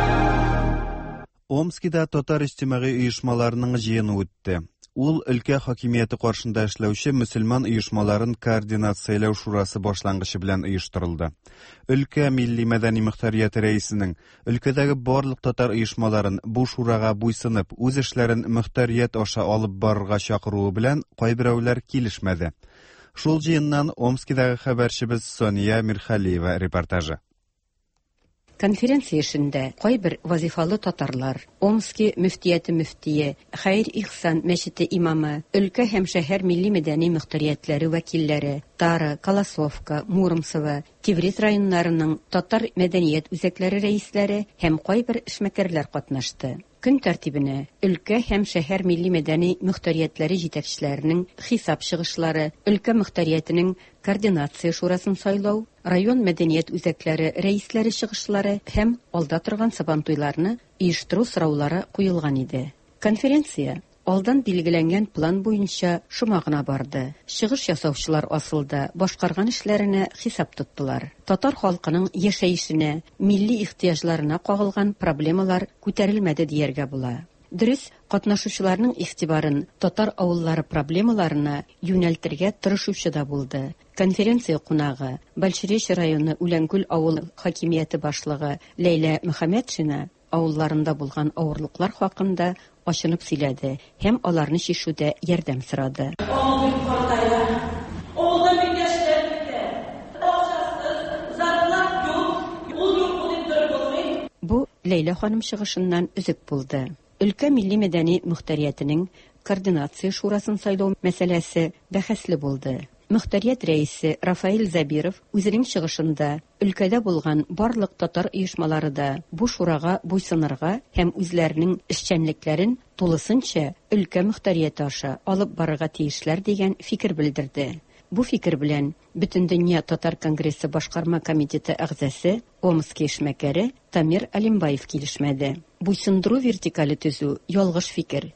Омскида татар иҗтимагый оешмаларының җыены үтте. Ул өлкә хакимияте каршында эшләүче мөселман оешмаларын координацияләү шурасы башлангычы белән оештырылды. Өлкә милли мәдәни мөхтәрияте рәисенең өлкәдәге барлык татар оешмаларын бу шурага буйсынып, үз эшләрен мөхтәрият аша алып барырга чакыруы белән кайберәүләр килешмәде. Шул җыеннан Омскидагы хәбәрчебез Сония Мирхалиева репортажы. Конференция эшендә кайбер вазифалы татарлар, Омски мөфтияте мөфтие, Хәйр Ихсан мәчете имамы, өлкә һәм шәһәр милли мәдәни мөхтәриятләре вәкилләре, Тары, Колосовка, Муромцево, Тиврис районнарының татар мәдәният үзәкләре рәисләре һәм кайбер эшмәкәрләр катнашты. Көн тәртибенә өлкә һәм шәһәр милли мәдәни мөхтәриятләре җитәкчеләренең хисап чыгышлары, өлкә мөхтәриятенең координация шурасын сайлау, район мәдәният үзәкләре рәисләре чыгышлары һәм алда торган сабантуйларны оештыру сораулары куелган иде. Конференция алдан билгеләнгән план буенча шума гына барды. Чыгыш ясаучылар асылда башкарган эшләренә хисап тоттылар. Татар халкының яшәешенә, милли ихтыяҗларына кагылган проблемалар күтәрелмәде дияргә була. Дөрес, катнашучыларның игътибарын татар авыллары проблемаларына юнәлтергә тырышучы да булды. Конференция кунагы Большереш районы Үләнгүл авыл хакимияте башлыгы Ләйлә Мөхәммәтшина авылларында булган авырлыклар хакында ачынып сөйләде һәм аларны чишүдә ярдәм сорады. Бу Ләйлә ханым чыгышыннан үзеп булды. Өлкә милли мәдәни мөхтәриятенең координация шурасын сайлау мәсьәләсе бәхәсле булды. Мөхтәрият рәисе Рафаил Забиров үзенең чыгышында өлкәдә булган барлык татар оешмалары да бу шурага буйсынырга һәм үзләренең эшчәнлекләрен тулысынча өлкә мөхтәрияте аша алып барырга тиешләр дигән фикер белдерде. Бу фикер белән Бөтендөнья татар конгрессы башкарма комитеты әгъзасы Омский эшмәкәре Тамир Алимбаев килешмәде. Буйсындыру вертикале төзү ялгыш фикер.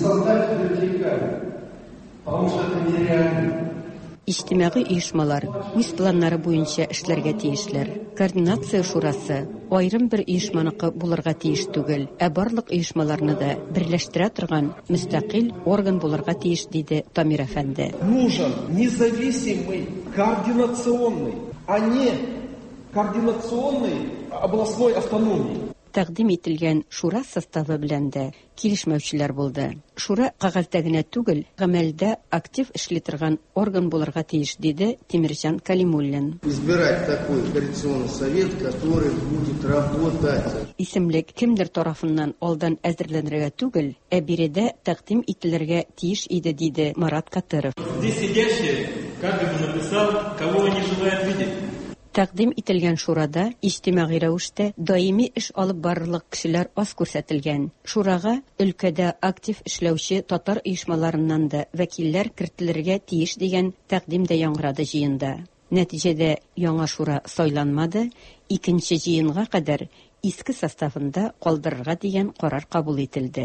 Иҗтимагый оешмалар үз планнары буенча эшләргә тиешләр. Координация шурасы айрым бер оешманыкы булырга тиеш түгел, ә барлык оешмаларны да берләштерә торган мөстәкыйль орган булырга тиеш, диде Тамир әфәнде. Нужен независимый координационный, а не координационный областной автономии. Тәкъдим ителгән шура составы белән дә килешмәүчеләр булды. Шура кагазда гына түгел, гамәлдә актив эшли торган орган булырга тиеш, диде Тимирҗан Калимуллин. Избирать такой координационный совет, который будет работать. Исемлек кемдер тарафыннан алдан әзерләнергә түгел, ә биредә тәкъдим ителергә тиеш иде, диде Марат Катыров. Здесь сидящие, каждый уже написал, кого они желают видеть. Тәкъдим ителгән шурада иҗтимагый рәвештә даими эш алып барырлык кешеләр аз күрсәтелгән. Шурага өлкәдә актив эшләүче татар оешмаларыннан да вәкилләр кертелергә тиеш дигән тәкъдим дә яңгырады җыенда. Нәтиҗәдә яңа шура сайланмады, икенче җыенга кадәр иске составында калдырырга дигән карар кабул ителде.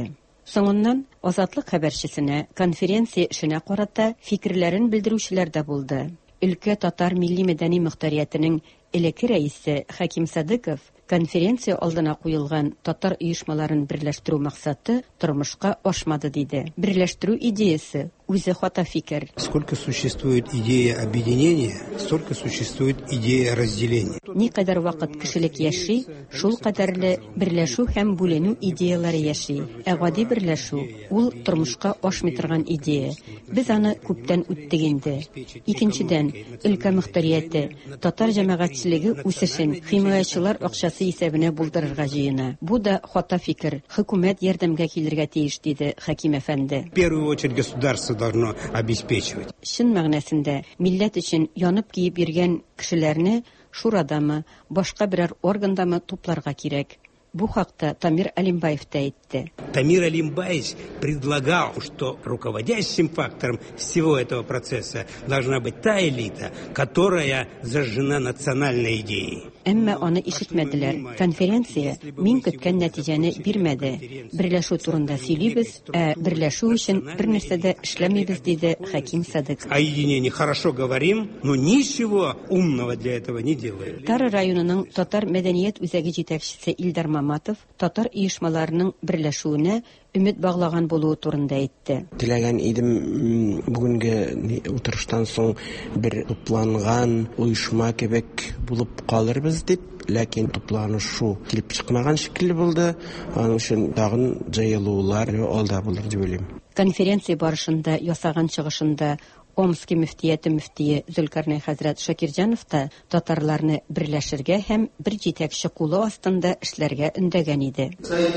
Соңыннан Азатлык хәбәрчесенә конференция эшенә карата фикерләрен белдерүчеләр дә булды. Өлкә татар милли мәдәни мөхтәриятының элекке рәисе Хаким Садыков конференция алдына куелган татар оешмаларын берләштерү максаты тормышка ашмады диде. Берләштерү идеясы үзе хата фикер. Сколько существует идея объединения, столько существует идея разделения. Никадәр вакыт кешелек яши, шул кадәрле берләшү һәм бүленү идеялары яши. Гади берләшү ул тормышка ашмый торган идея. Без аны күптән үттек инде. Икенчедән, өлкә мөхтәрияте татар җәмәгатьчелеге үсешен химаячылар акчасы исәбенә булдырырга җыена. Бу да хата фикер. Хөкүмәт ярдәмгә килергә тиеш диде Хаким әфәнде. В первую очередь государство должно обеспечивать. Шын мәгънәсендә милләт өчен янып киеп йөргән кешеләрне шурадамы, башка берәр органдамы тупларга кирәк. Бу хакта Тамир Алимбаев та әйтте. Тамир Алимбаев предлагал, что руководящим фактором всего этого процесса должна быть та элита, которая зажжена национальной идеей. Әмма аны ишетмәделәр. Конференция мин көткән нәтиҗәне бирмәде. Берләшү турында сөйлибез, берләшү өчен бернәрсә дә эшләмибез диде Хаким Садык. О единении хорошо говорим, но ничего умного для этого не делаем. Тары районының татар мәдәният үзәге җитәкчесе Илдар Маматов татар оешмаларының берләшүенә өмет баглаган булуы турында әйтте. Теләгән идем бүгенге утырыштан соң бер тупланган оешма кебек булып калырбыз дип, ләкин тупланышу килеп чыкмаган шикелле булды. Аның өчен тагын җыелулар алда булыр дип уйлыйм. Конференция барышында ясаган чыгышында Омский мөфтияте мөфтие Зөлкарнәй хәзрәт Шакирҗанов та татарларны берләшергә һәм бер җитәкче кулы астында эшләргә өндәгән иде.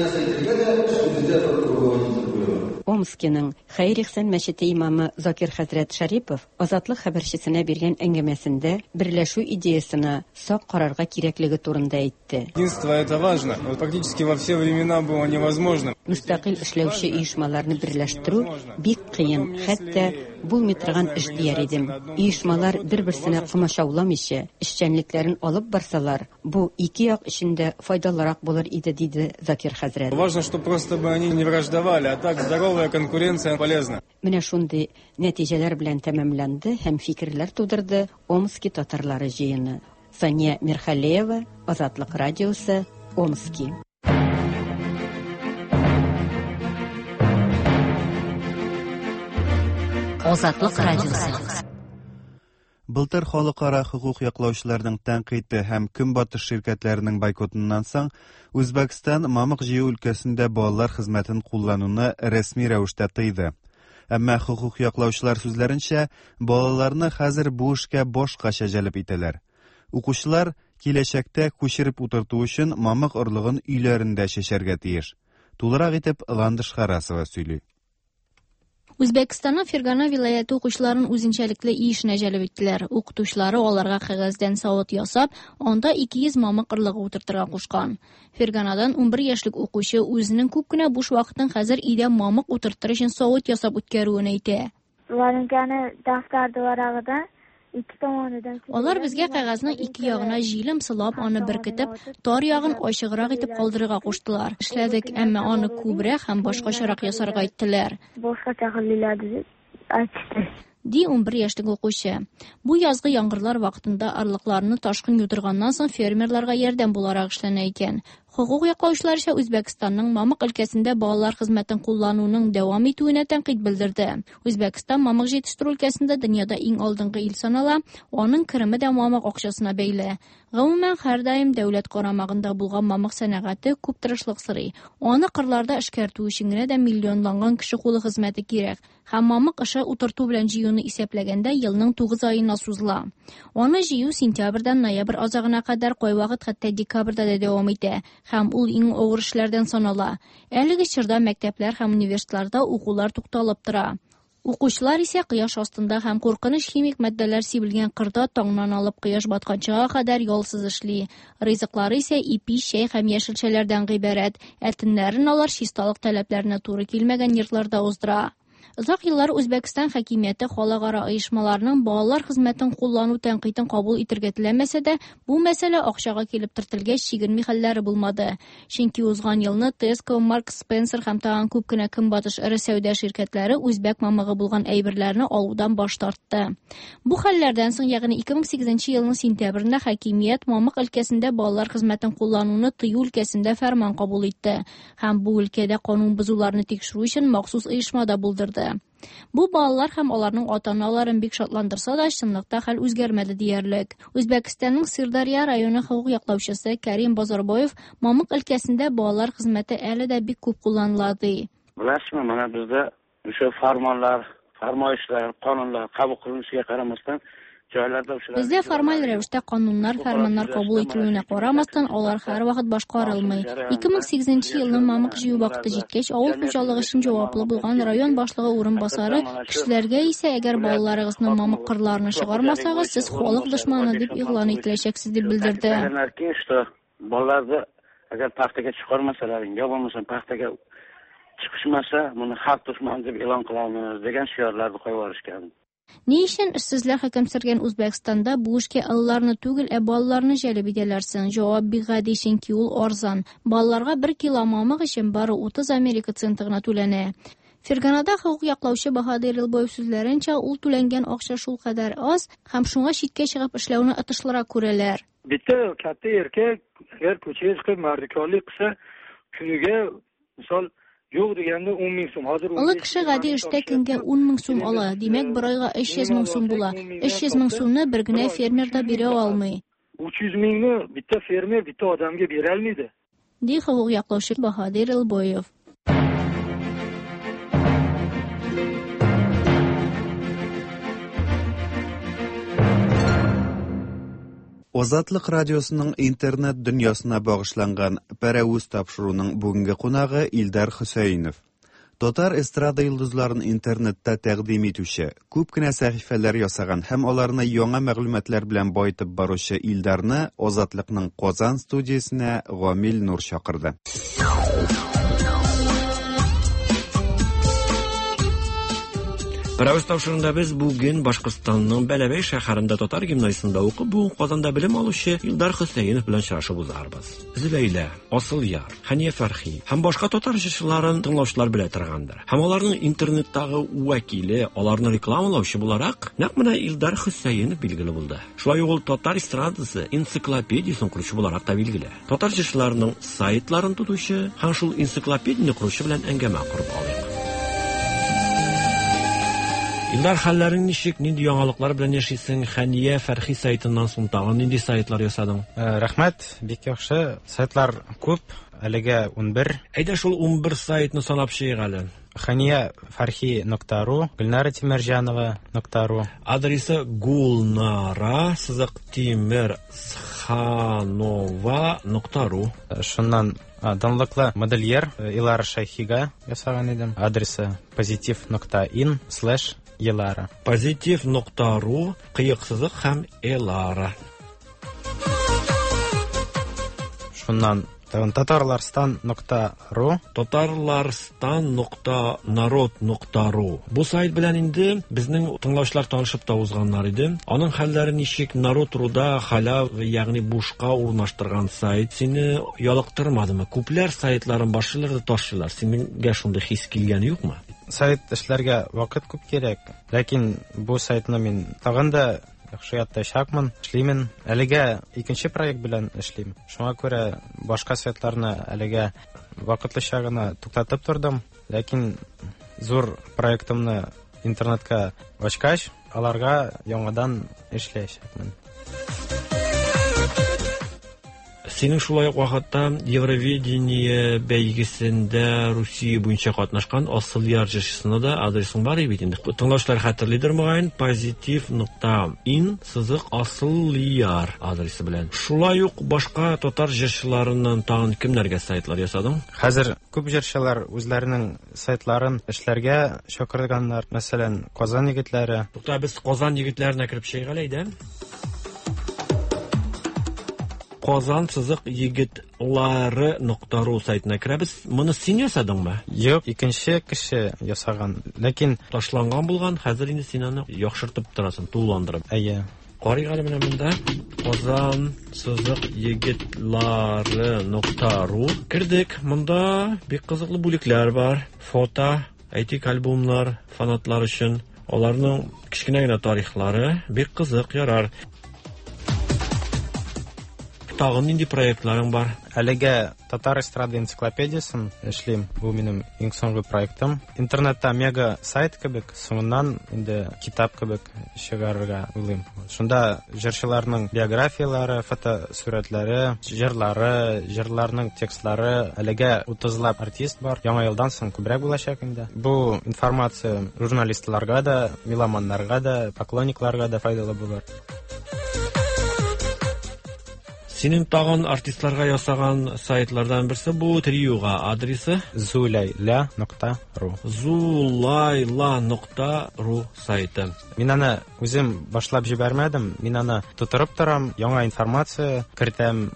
Омскиның Хәйр-Ихсан мәчете имамы Закир хәзрәт Шарипов Азатлык хәбәрчесенә биргән әңгәмәсендә берләшү идеясына сак карарга кирәклеге турында әйтте. Единство это важно. Вот практически во все времена было невозможно. Мустақил эшләүче оешмаларны берләштерү бик кыен, хәтта булмый торган эш дияр идем. Оешмалар бер-берсенә комачауламыйча, эшчәнлекләрен алып барсалар, бу ике як эчендә файдалырак булыр иде, диде Закир хәзрәт. Важно, что просто бы они не враждовали, а так здоровая конкуренция полезна. Менә шундый нәтиҗәләр белән тәмамланды һәм фикерләр тудырды Омский татарлары җыены. Сания Мирхалеева, Азатлык радиосы, Омский. Азатлык радиосы. Былтыр халыкара хукук яклаучыларның тәнкыйте һәм көнбатыш ширкәтләренең бойкотыннан соң Үзбәкстан мамык җыю өлкәсендә балалар хезмәтен куллануны рәсми рәвештә тыйды. Әмма хукук яклаучылар сүзләренчә, балаларны хәзер бу эшкә башкача җәлеп итәләр. Укучылар киләчәктә күчереп утырту өчен мамык орлыгын өйләрендә чәчәргә тиеш. Тулырак итеп Ландыш Харасова сөйли. Үзбәкстанның Фергана вилаяты укучыларын үзенчәлекле ишенә җәлеп иттеләр. Укытучылары аларга кәгазьдән савыт ясап, анда 200 мамык орлыгы утыртырга кушкан. Ферганадан 11 яшьлек укучы үзенең күп кенә буш вакытын хәзер өйдә мамык утыртыр өчен савыт ясап үткәрүен әйтә. Алар безгә кәгазьнең ике ягына җилем сылап, аны беркетеп, тар ягын ачыграк итеп калдырырга куштылар. Эшләдек, әмма аны күбрәк һәм башкачарак ясарга әйттеләр. Ди 11 яшьлек укучы. Бу язгы яңгырлар вакытында орлыкларны ташкын ютырганнан соң фермерларга ярдәм буларак эшләнә икән. Хукук яклаучыларча Үзбәкстанның мамык өлкәсендә балалар хезмәтен куллануның дәвам итүенә тәнкыйть белдерде. Үзбәкстан мамык җитештерү өлкәсендә дөньяда иң алдынгы ил санала, аның кереме дә мамык акчасына бәйле. Гомумән һәр даим дәүләт карамагында булган мамык сәнәгате күп тырышлык сорый. Аны кырларда эшкәртү өчен генә дә миллионланган кеше кулы хезмәте кирәк. Һәм мамык эше утырту белән җыюны исәпләгәндә елның 9 аена сузыла. Аны җыю сентябрьдән ноябрь азагына кадәр кайвакыт хәтта декабрьдә дә дәвам итә. Һәм ул иң авыр эшләрдән санала. Әлеге чорда мәктәпләр һәм университетларда укулар тукталып тора. Укучылар исә кояш астында һәм куркыныч химик матдәләр сибелгән кырда таңнан алып кояш батканчага кадәр ялсыз эшли. Ризыклары исә ипи, чәй һәм яшелчәләрдән гыйбарәт. Әтеннәрен алар чисталык таләпләренә туры килмәгән йортларда уздыра. Озак еллар Үзбәкстан хакимияте халыкара оешмаларның балалар хезмәтен куллану тәнкыйтен кабул итәргә теләмәсә дә, бу мәсьәлә акчага килеп тертелгәч чигенми хәлләре булмады. Чөнки узган елны Tesco, Marks Spencer һәм тагын күп кенә көнбатыш ире сәүдә ширкәтләре үзбәк мамыгы булган әйберләрне алудан баш тартты. Бу хәлләрдән соң, ягъни 2008 елның сентябрендә хакимият мамык өлкәсендә балалар хезмәтен куллануны тыю өлкәсендә фәрман кабул итте һәм бу өлкәдә канун бозуларны тикшерү өчен махсус оешмада булдырды. Бу балалар һәм аларның ата-аналарын бик шатландырса да, чынлыкта хәл үзгәрмәде диярлек. Үзбәкстанның Сырдарья районы хокук яклаучысы Кәрим Базарбаев мамык өлкәсендә балалар хезмәте әле дә бик күп кулланыла ди. Беләсезме, менә бездә ошо фарманлар, фармайшлар, канунлар кабул кылынышына карамастан, Бездә формаль рәвештә кануннар, фәрманнар кабул ителүенә карамастан, алар һәрвакыт башкарылмый. 2008 елның мамык җыю вакыты җиткәч, авыл хуҗалыгы өчен җаваплы булган район башлыгы урынбасары кешеләргә исә, әгәр балаларыгызны мамык кырларына чыгармасагыз, сез халык дошманы дип игълан ителәчәксез дип белдерде. Балаларны әгәр пахтага чыгармасалар, я булмаса пахтага чыгышмаса, моны халык дошманы дип игълан кылабыз дигән шиарларны куйып арышкан. Ни өчен эшсезләр хөкем сөргән Үзбәкстанда бу эшкә алларны түгел, балаларны җәлеп итәләрсең? Җавап бик гади, чөнки ул арзан. Балаларга 1 кило мамык өчен бары 30 Америка центы гына түләнә. Ферганада хокук яклаучы Баһадир Илбаев сүзләренчә, ул түләнгән акча шул кадәр аз һәм шуңа читкә чыгып эшләүне отышлырак күрәләр. Битә катта эркәк, әгәр күчәгә чыгып мардикалык кылса, күнегә, мисал Юк дигәндә 10 мең сум. Хәзер Алар кеше гади эштә көнгә 10 мең сум ала. Димәк, бер айга 300 мең сум була. 300 мең сумны бер генә фермер да бирә алмый. 300 меңне битә фермер битә адамга бирә алмыйды. Ди хокук яклаучы Баһадир Илбаев. Озатлык радиосының интернет дөньясына багышланган Пәрәүз тапшыруның бүгенге кунагы Илдар Хөсәйнов. Татар эстрада йолдызларын интернетта тәкъдим итүче, күп кенә сәхифәләр ясаган һәм аларны яңа мәгълүматлар белән байтып баручы Илдарны Озатлыкның Казан студиясенә Гамил Нур чакырды. Пәрәүз тапшырында без бүген Башкортстанның Бәләбәй шәһәрендә татар гимназиясендә укып, бу Казанда белем алучы Илдар Хөсәйнов белән очрашып узарбыз. Зөләйлә, Асылъяр, Хәния Фәрхи һәм башка татар җырчыларын тыңлаучылар белә торгандыр. Һәм аларның интернеттагы вәкиле, аларны рекламалаучы буларак, нәкъ менә Илдар Хөсәйнов билгеле булды. Шулай ул татар эстрадасы энциклопедиясын куручы буларак та билгеле. Татар җырчыларының сайтларын тотучы һәм шул энциклопедияны куручы белән әңгәмә курып алыйк. Илдар, хәлләрең ничек, нинди яңалыклар белән яшисең? Хәния Фәрхи сайтыннан соң тагын нинди сайтлар ясадың? Рәхмәт, бик яхшы. Сайтлар күп, әлегә 11. Әйдә шул 11 сайтны санап чыгыйк әле. Хәниябфәрхи.ру, Гөлнара.Тимерҗанова.ру. Адресы Gulnara.Timirjanova.ру. Шуннан данлыклы модельер Илара Шайхига ясаган идем. Адресы positiv.in/Елара. Positiv.ru кыек-сызык һәм Елара. Шуннан Татарларстан.ру, Татарларстан.народ.ру. Бу сайт белән инде безнең тыңлаучылар танышып та узганнар иде. Аның хәлләре ничек? Народ.руда халяв, ягъни бушка урнаштырган сайт. Сине ялыктырмадымы? Күпләр сайтларын башлар да ташлар. Синең шундый хис килгән юкмы? Сайт эшләргә вакыт күп кирәк. Ләкин бу сайтны мин тагын да яхшы ятачакмын, эшлим. Әлегә икенче проект белән эшлим. Шуңа күрә башка сайтларны әлегә вакытлыча гына туктатып тордым. Ләкин зур проектымны интернетка ачкач, аларга яңадан эшләячәкмен. Синең шулай ук вакытта Евровидение бәйгесендә Русия буенча катнашкан Асылъяр җырчысына да адресың бар бит инде. Тыңлаучылар хәтерлидер мөгаен, positiv.in/Асылъяр адресы белән. Шулай ук башка татар җырчыларыннан тагын кемнәргә сайтлар ясадың? Хәзер күп җырчылар үзләренең сайтларын эшләргә чакырганнар. Мәсәлән, Казан егетләре. Тукта, без Казан егетләренә кирип чыгыйк әле. Qozan-yigitlari.ru сайтына керәбез. Моны син ясадыңмы? Юк, икенче кеше ясаган. Ләкин ташланган булган, хәзер инде син аны яхшыртып торасың, туландырып. Әйе. Карыйга менә монда Qozan-yigitlari.ru кирдек. Монда бик кызыклы бүлекләр бар. Фото, әйтик альбомлар, фанатлар өчен. Аларның кичкенә генә тарихлары бик кызык, ярар. Тагын нинди проектларың бар? Әлегә Татар эстрада энциклопедиясын эшлим. Бу минем иң соңгы проектым. Интернетта мега сайт кебек, соңыннан инде китап кебек чыгарырга уйлыйм. Шунда җырчыларның биографиялары, фотосурәтләре, җырларның текстлары, әлегә 30лап артист бар. Яңа елдан соң күбрәк булачак инде. Бу информация журналистларга да, меломаннарга да, поклонникларга да файдалы булыр. Синең тагын артистларга ясаган сайтлардан берсе бу триюга адресы zulayla.ru. zulayla.ru сайты. Мин аны үзем башлап җибәрмәдем. Мин аны тутырып торам, яңа информация кертәм.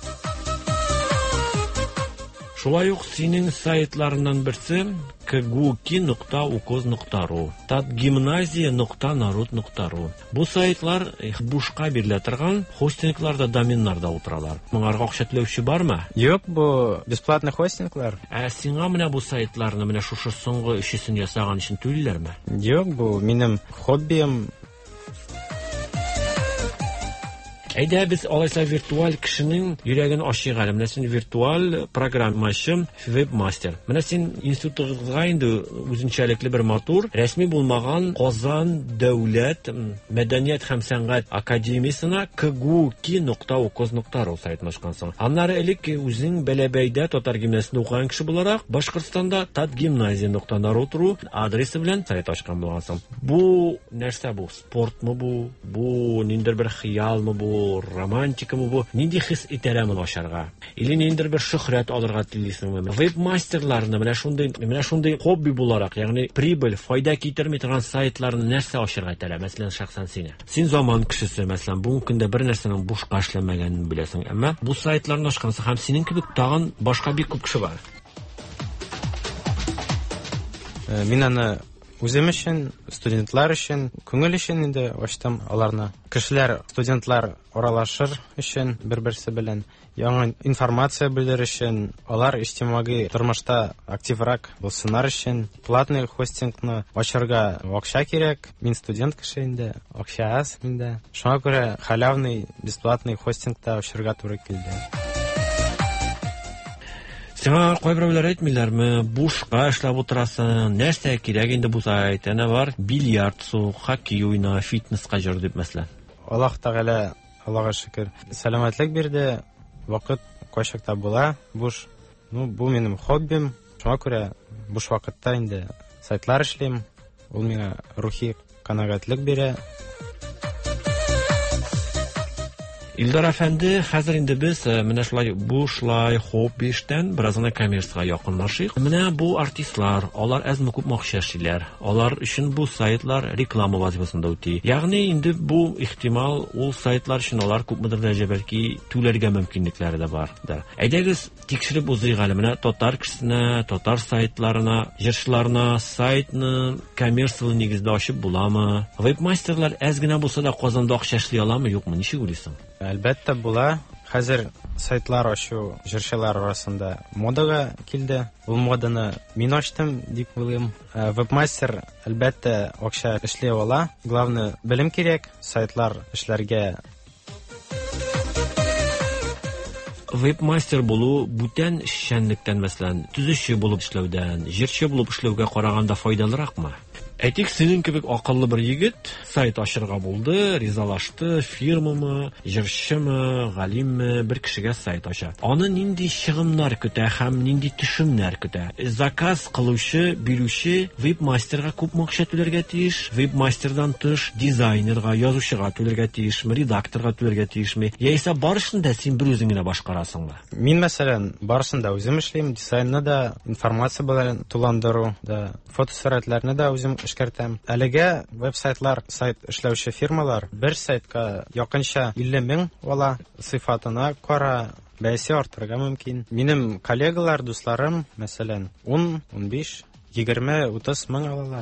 Шулай ук синең сайтларынан берсе kguki.ukoz.ru, tatgimnaziya.narod.ru. Бу сайтлар бушка бирелә торган, хостингларда, доменнарда утыралар. Моңарга акча төләүче бармы? Юк, бу бесплатный хостинглар. Сиңа менә бу сайтларны менә шушы соңгы өчесен ясаган өчен түлиләрме? Юк, бу минем хоббием. Әйдә без алайса виртуаль кешенең йөрәген ачыйк әле. Менә син виртуаль программачы, вебмастер. Менә син институтыгызга инде үзенчәлекле бер матур, рәсми булмаган Казан дәүләт мәдәният һәм сәнгать академиясына kguki.ukoz.ru сайтын ачкансың. Аннары элек үзең Бәләбәйдә татар гимназиясында укыган кеше буларак, Башкортстанда tatgimnaziya.narod.ru адресы белән сайт ачкан булгансың. Бу нәрсә бу? Спортмы бу? Бу ниндер бер хыялмы бу? Романтикамы бу? Нинди хис итәрә моны ачарга? Или ниндер бер шөһрәт алырга телисеңме? Вебмастерларны менә шундый хобби буларак, ягъни прибыль, файда китерми торган сайтларны нәрсә ачарга итәләр? Мәсәлән, шәхсән сине. Син заман кешесе, мәсәлән, бүгенге көндә бер нәрсәнең бушка эшләмәгәнен беләсең, әмма бу сайтларны ачкансың һәм синең кебек тагын башка бик күп кеше бар. Мин аны үзем өчен, студентлар өчен, күңел өчен инде ачтым аларны. Кешеләр, студентлар аралашыр өчен бер-берсе белән, яңа информация белер өчен, алар иҗтимагый тормышта активрак булсыннар өчен, платный хостингны ачарга акча кирәк. Мин студент кеше инде, акча аз инде. Шуңа күрә халявный, бесплатный хостингта ачарга туры килде. Сиңа кайберләр әйтмиләрме, бушка эшләп утырасың, нәрсә кирәк инде бу сайт? Әнә бар, бильярд су, хоккей уйна, фитнеска җыр дип мәсәлән. Аллаһ Тәгалә, Аллаһка шөкер, сәламәтлек бирде, вакыт кайчакта була, буш. Бу минем хоббим. Шуңа күрә буш вакытта инде сайтлар эшлим. Ул миңа рухи канагатьлек бирә. Илдар әфәнде, хәзер инде без менә шулай бушлай хобби эштән бераз гына коммерциягә якынлашыйк. Менә бу артистлар, алар әзме күп акча эшлиләр. Алар өчен бу сайтлар реклама вазифасында үти. Ягъни инде бу ихтимал ул сайтлар өчен алар күпмедер дәрәҗә бәлки түләргә мөмкинлекләре дә бар. Әйдәгез тикшереп узыйк әле менә татар кешесенә, татар сайтларына, җырчыларына сайтны коммерциялы нигездә ачып буламы? Вебмастерлар әз генә булса да Казанда акча эшли аламы, юкмы? Ничек уйлыйсың? Әлбәттә була. Хәзер сайтлар ачу җырчылар арасында модага килде. Ул моданы мин ачтым дип уйлыйм. Вебмастер әлбәттә акча эшли ала. Главное белем кирәк сайтлар эшләргә. Вебмастер булу бүтән эшчәнлектән, мәсәлән, төзүче булып эшләүдән, җырчы булып эшләүгә караганда файдалыракмы? Әйтик, синең кебек акыллы бер егет сайт ачырга булды, ризалашты, фирмамы, җырчымы, галимме бер кешегә сайт ача. Аны нинди чыгымнар көтә һәм нинди төшемнәр көтә? Заказ кылучы, бирүче вебмастерга күп акча түләргә тиеш, вебмастердан тыш дизайнерга, язучыга түләргә тиешме, редакторга түләргә тиешме? Яисә барышын да син бер үзең генә башкарасыңмы? Мин, мәсәлән, барысын да үзем эшлим, дизайнны да, информация белән туландыру да, фотосурәтләрне дә үзем эшкәртәм. Әлегә веб-сайтлар, сайт эшләүче фирмалар бер сайтка якынча 50 мең ала, сыйфатына кара бәясе артырга мөмкин. Минем коллегалар, дусларым, мәсәлән, 10, 15, 20, 30 мең алалар.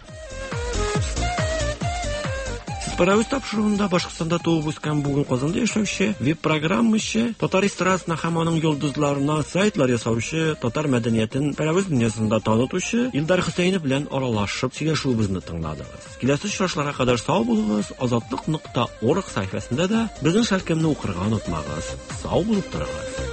Паровоз тапшыруында Башкортстанда туып үскән, бүген Казанда яшәүче, веб-программачы, татар эстрадасына һәм аның йолдызларына сайтлар ясаучы, татар мәдәниятен паровоз дөньясында танытучы Илдар Хөсәйнов белән аралашып сөйләшүебезне тыңладыгыз. Киләсе очрашларга кадәр сау булыгыз. Азатлык.орг сәхифәсендә дә безнең шәркемне укырга онытмагыз. Сау булып торыгыз.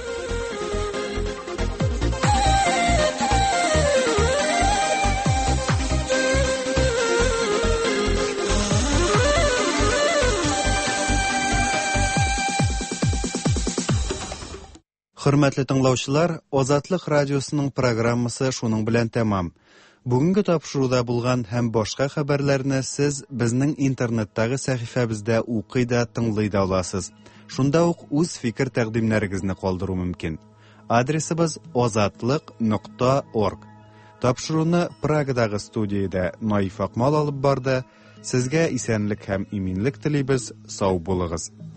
Хөрмәтле тыңлаучылар, Азатлык радиосының программасы шуның белән тәмам. Бүгенге тапшыруда булган һәм башка хәбәрләрне сез безнең интернеттагы сәхифәбездә укый да, тыңлый да аласыз. Шунда ук үз фикер тәкъдимнәрегезне калдыру мөмкин. Адресыбыз azatlyk.org. Тапшыруны Прагадагы студиядә Наиф Акмал алып барды. Сезгә исәнлек һәм иминлек телибез. Сау булыгыз.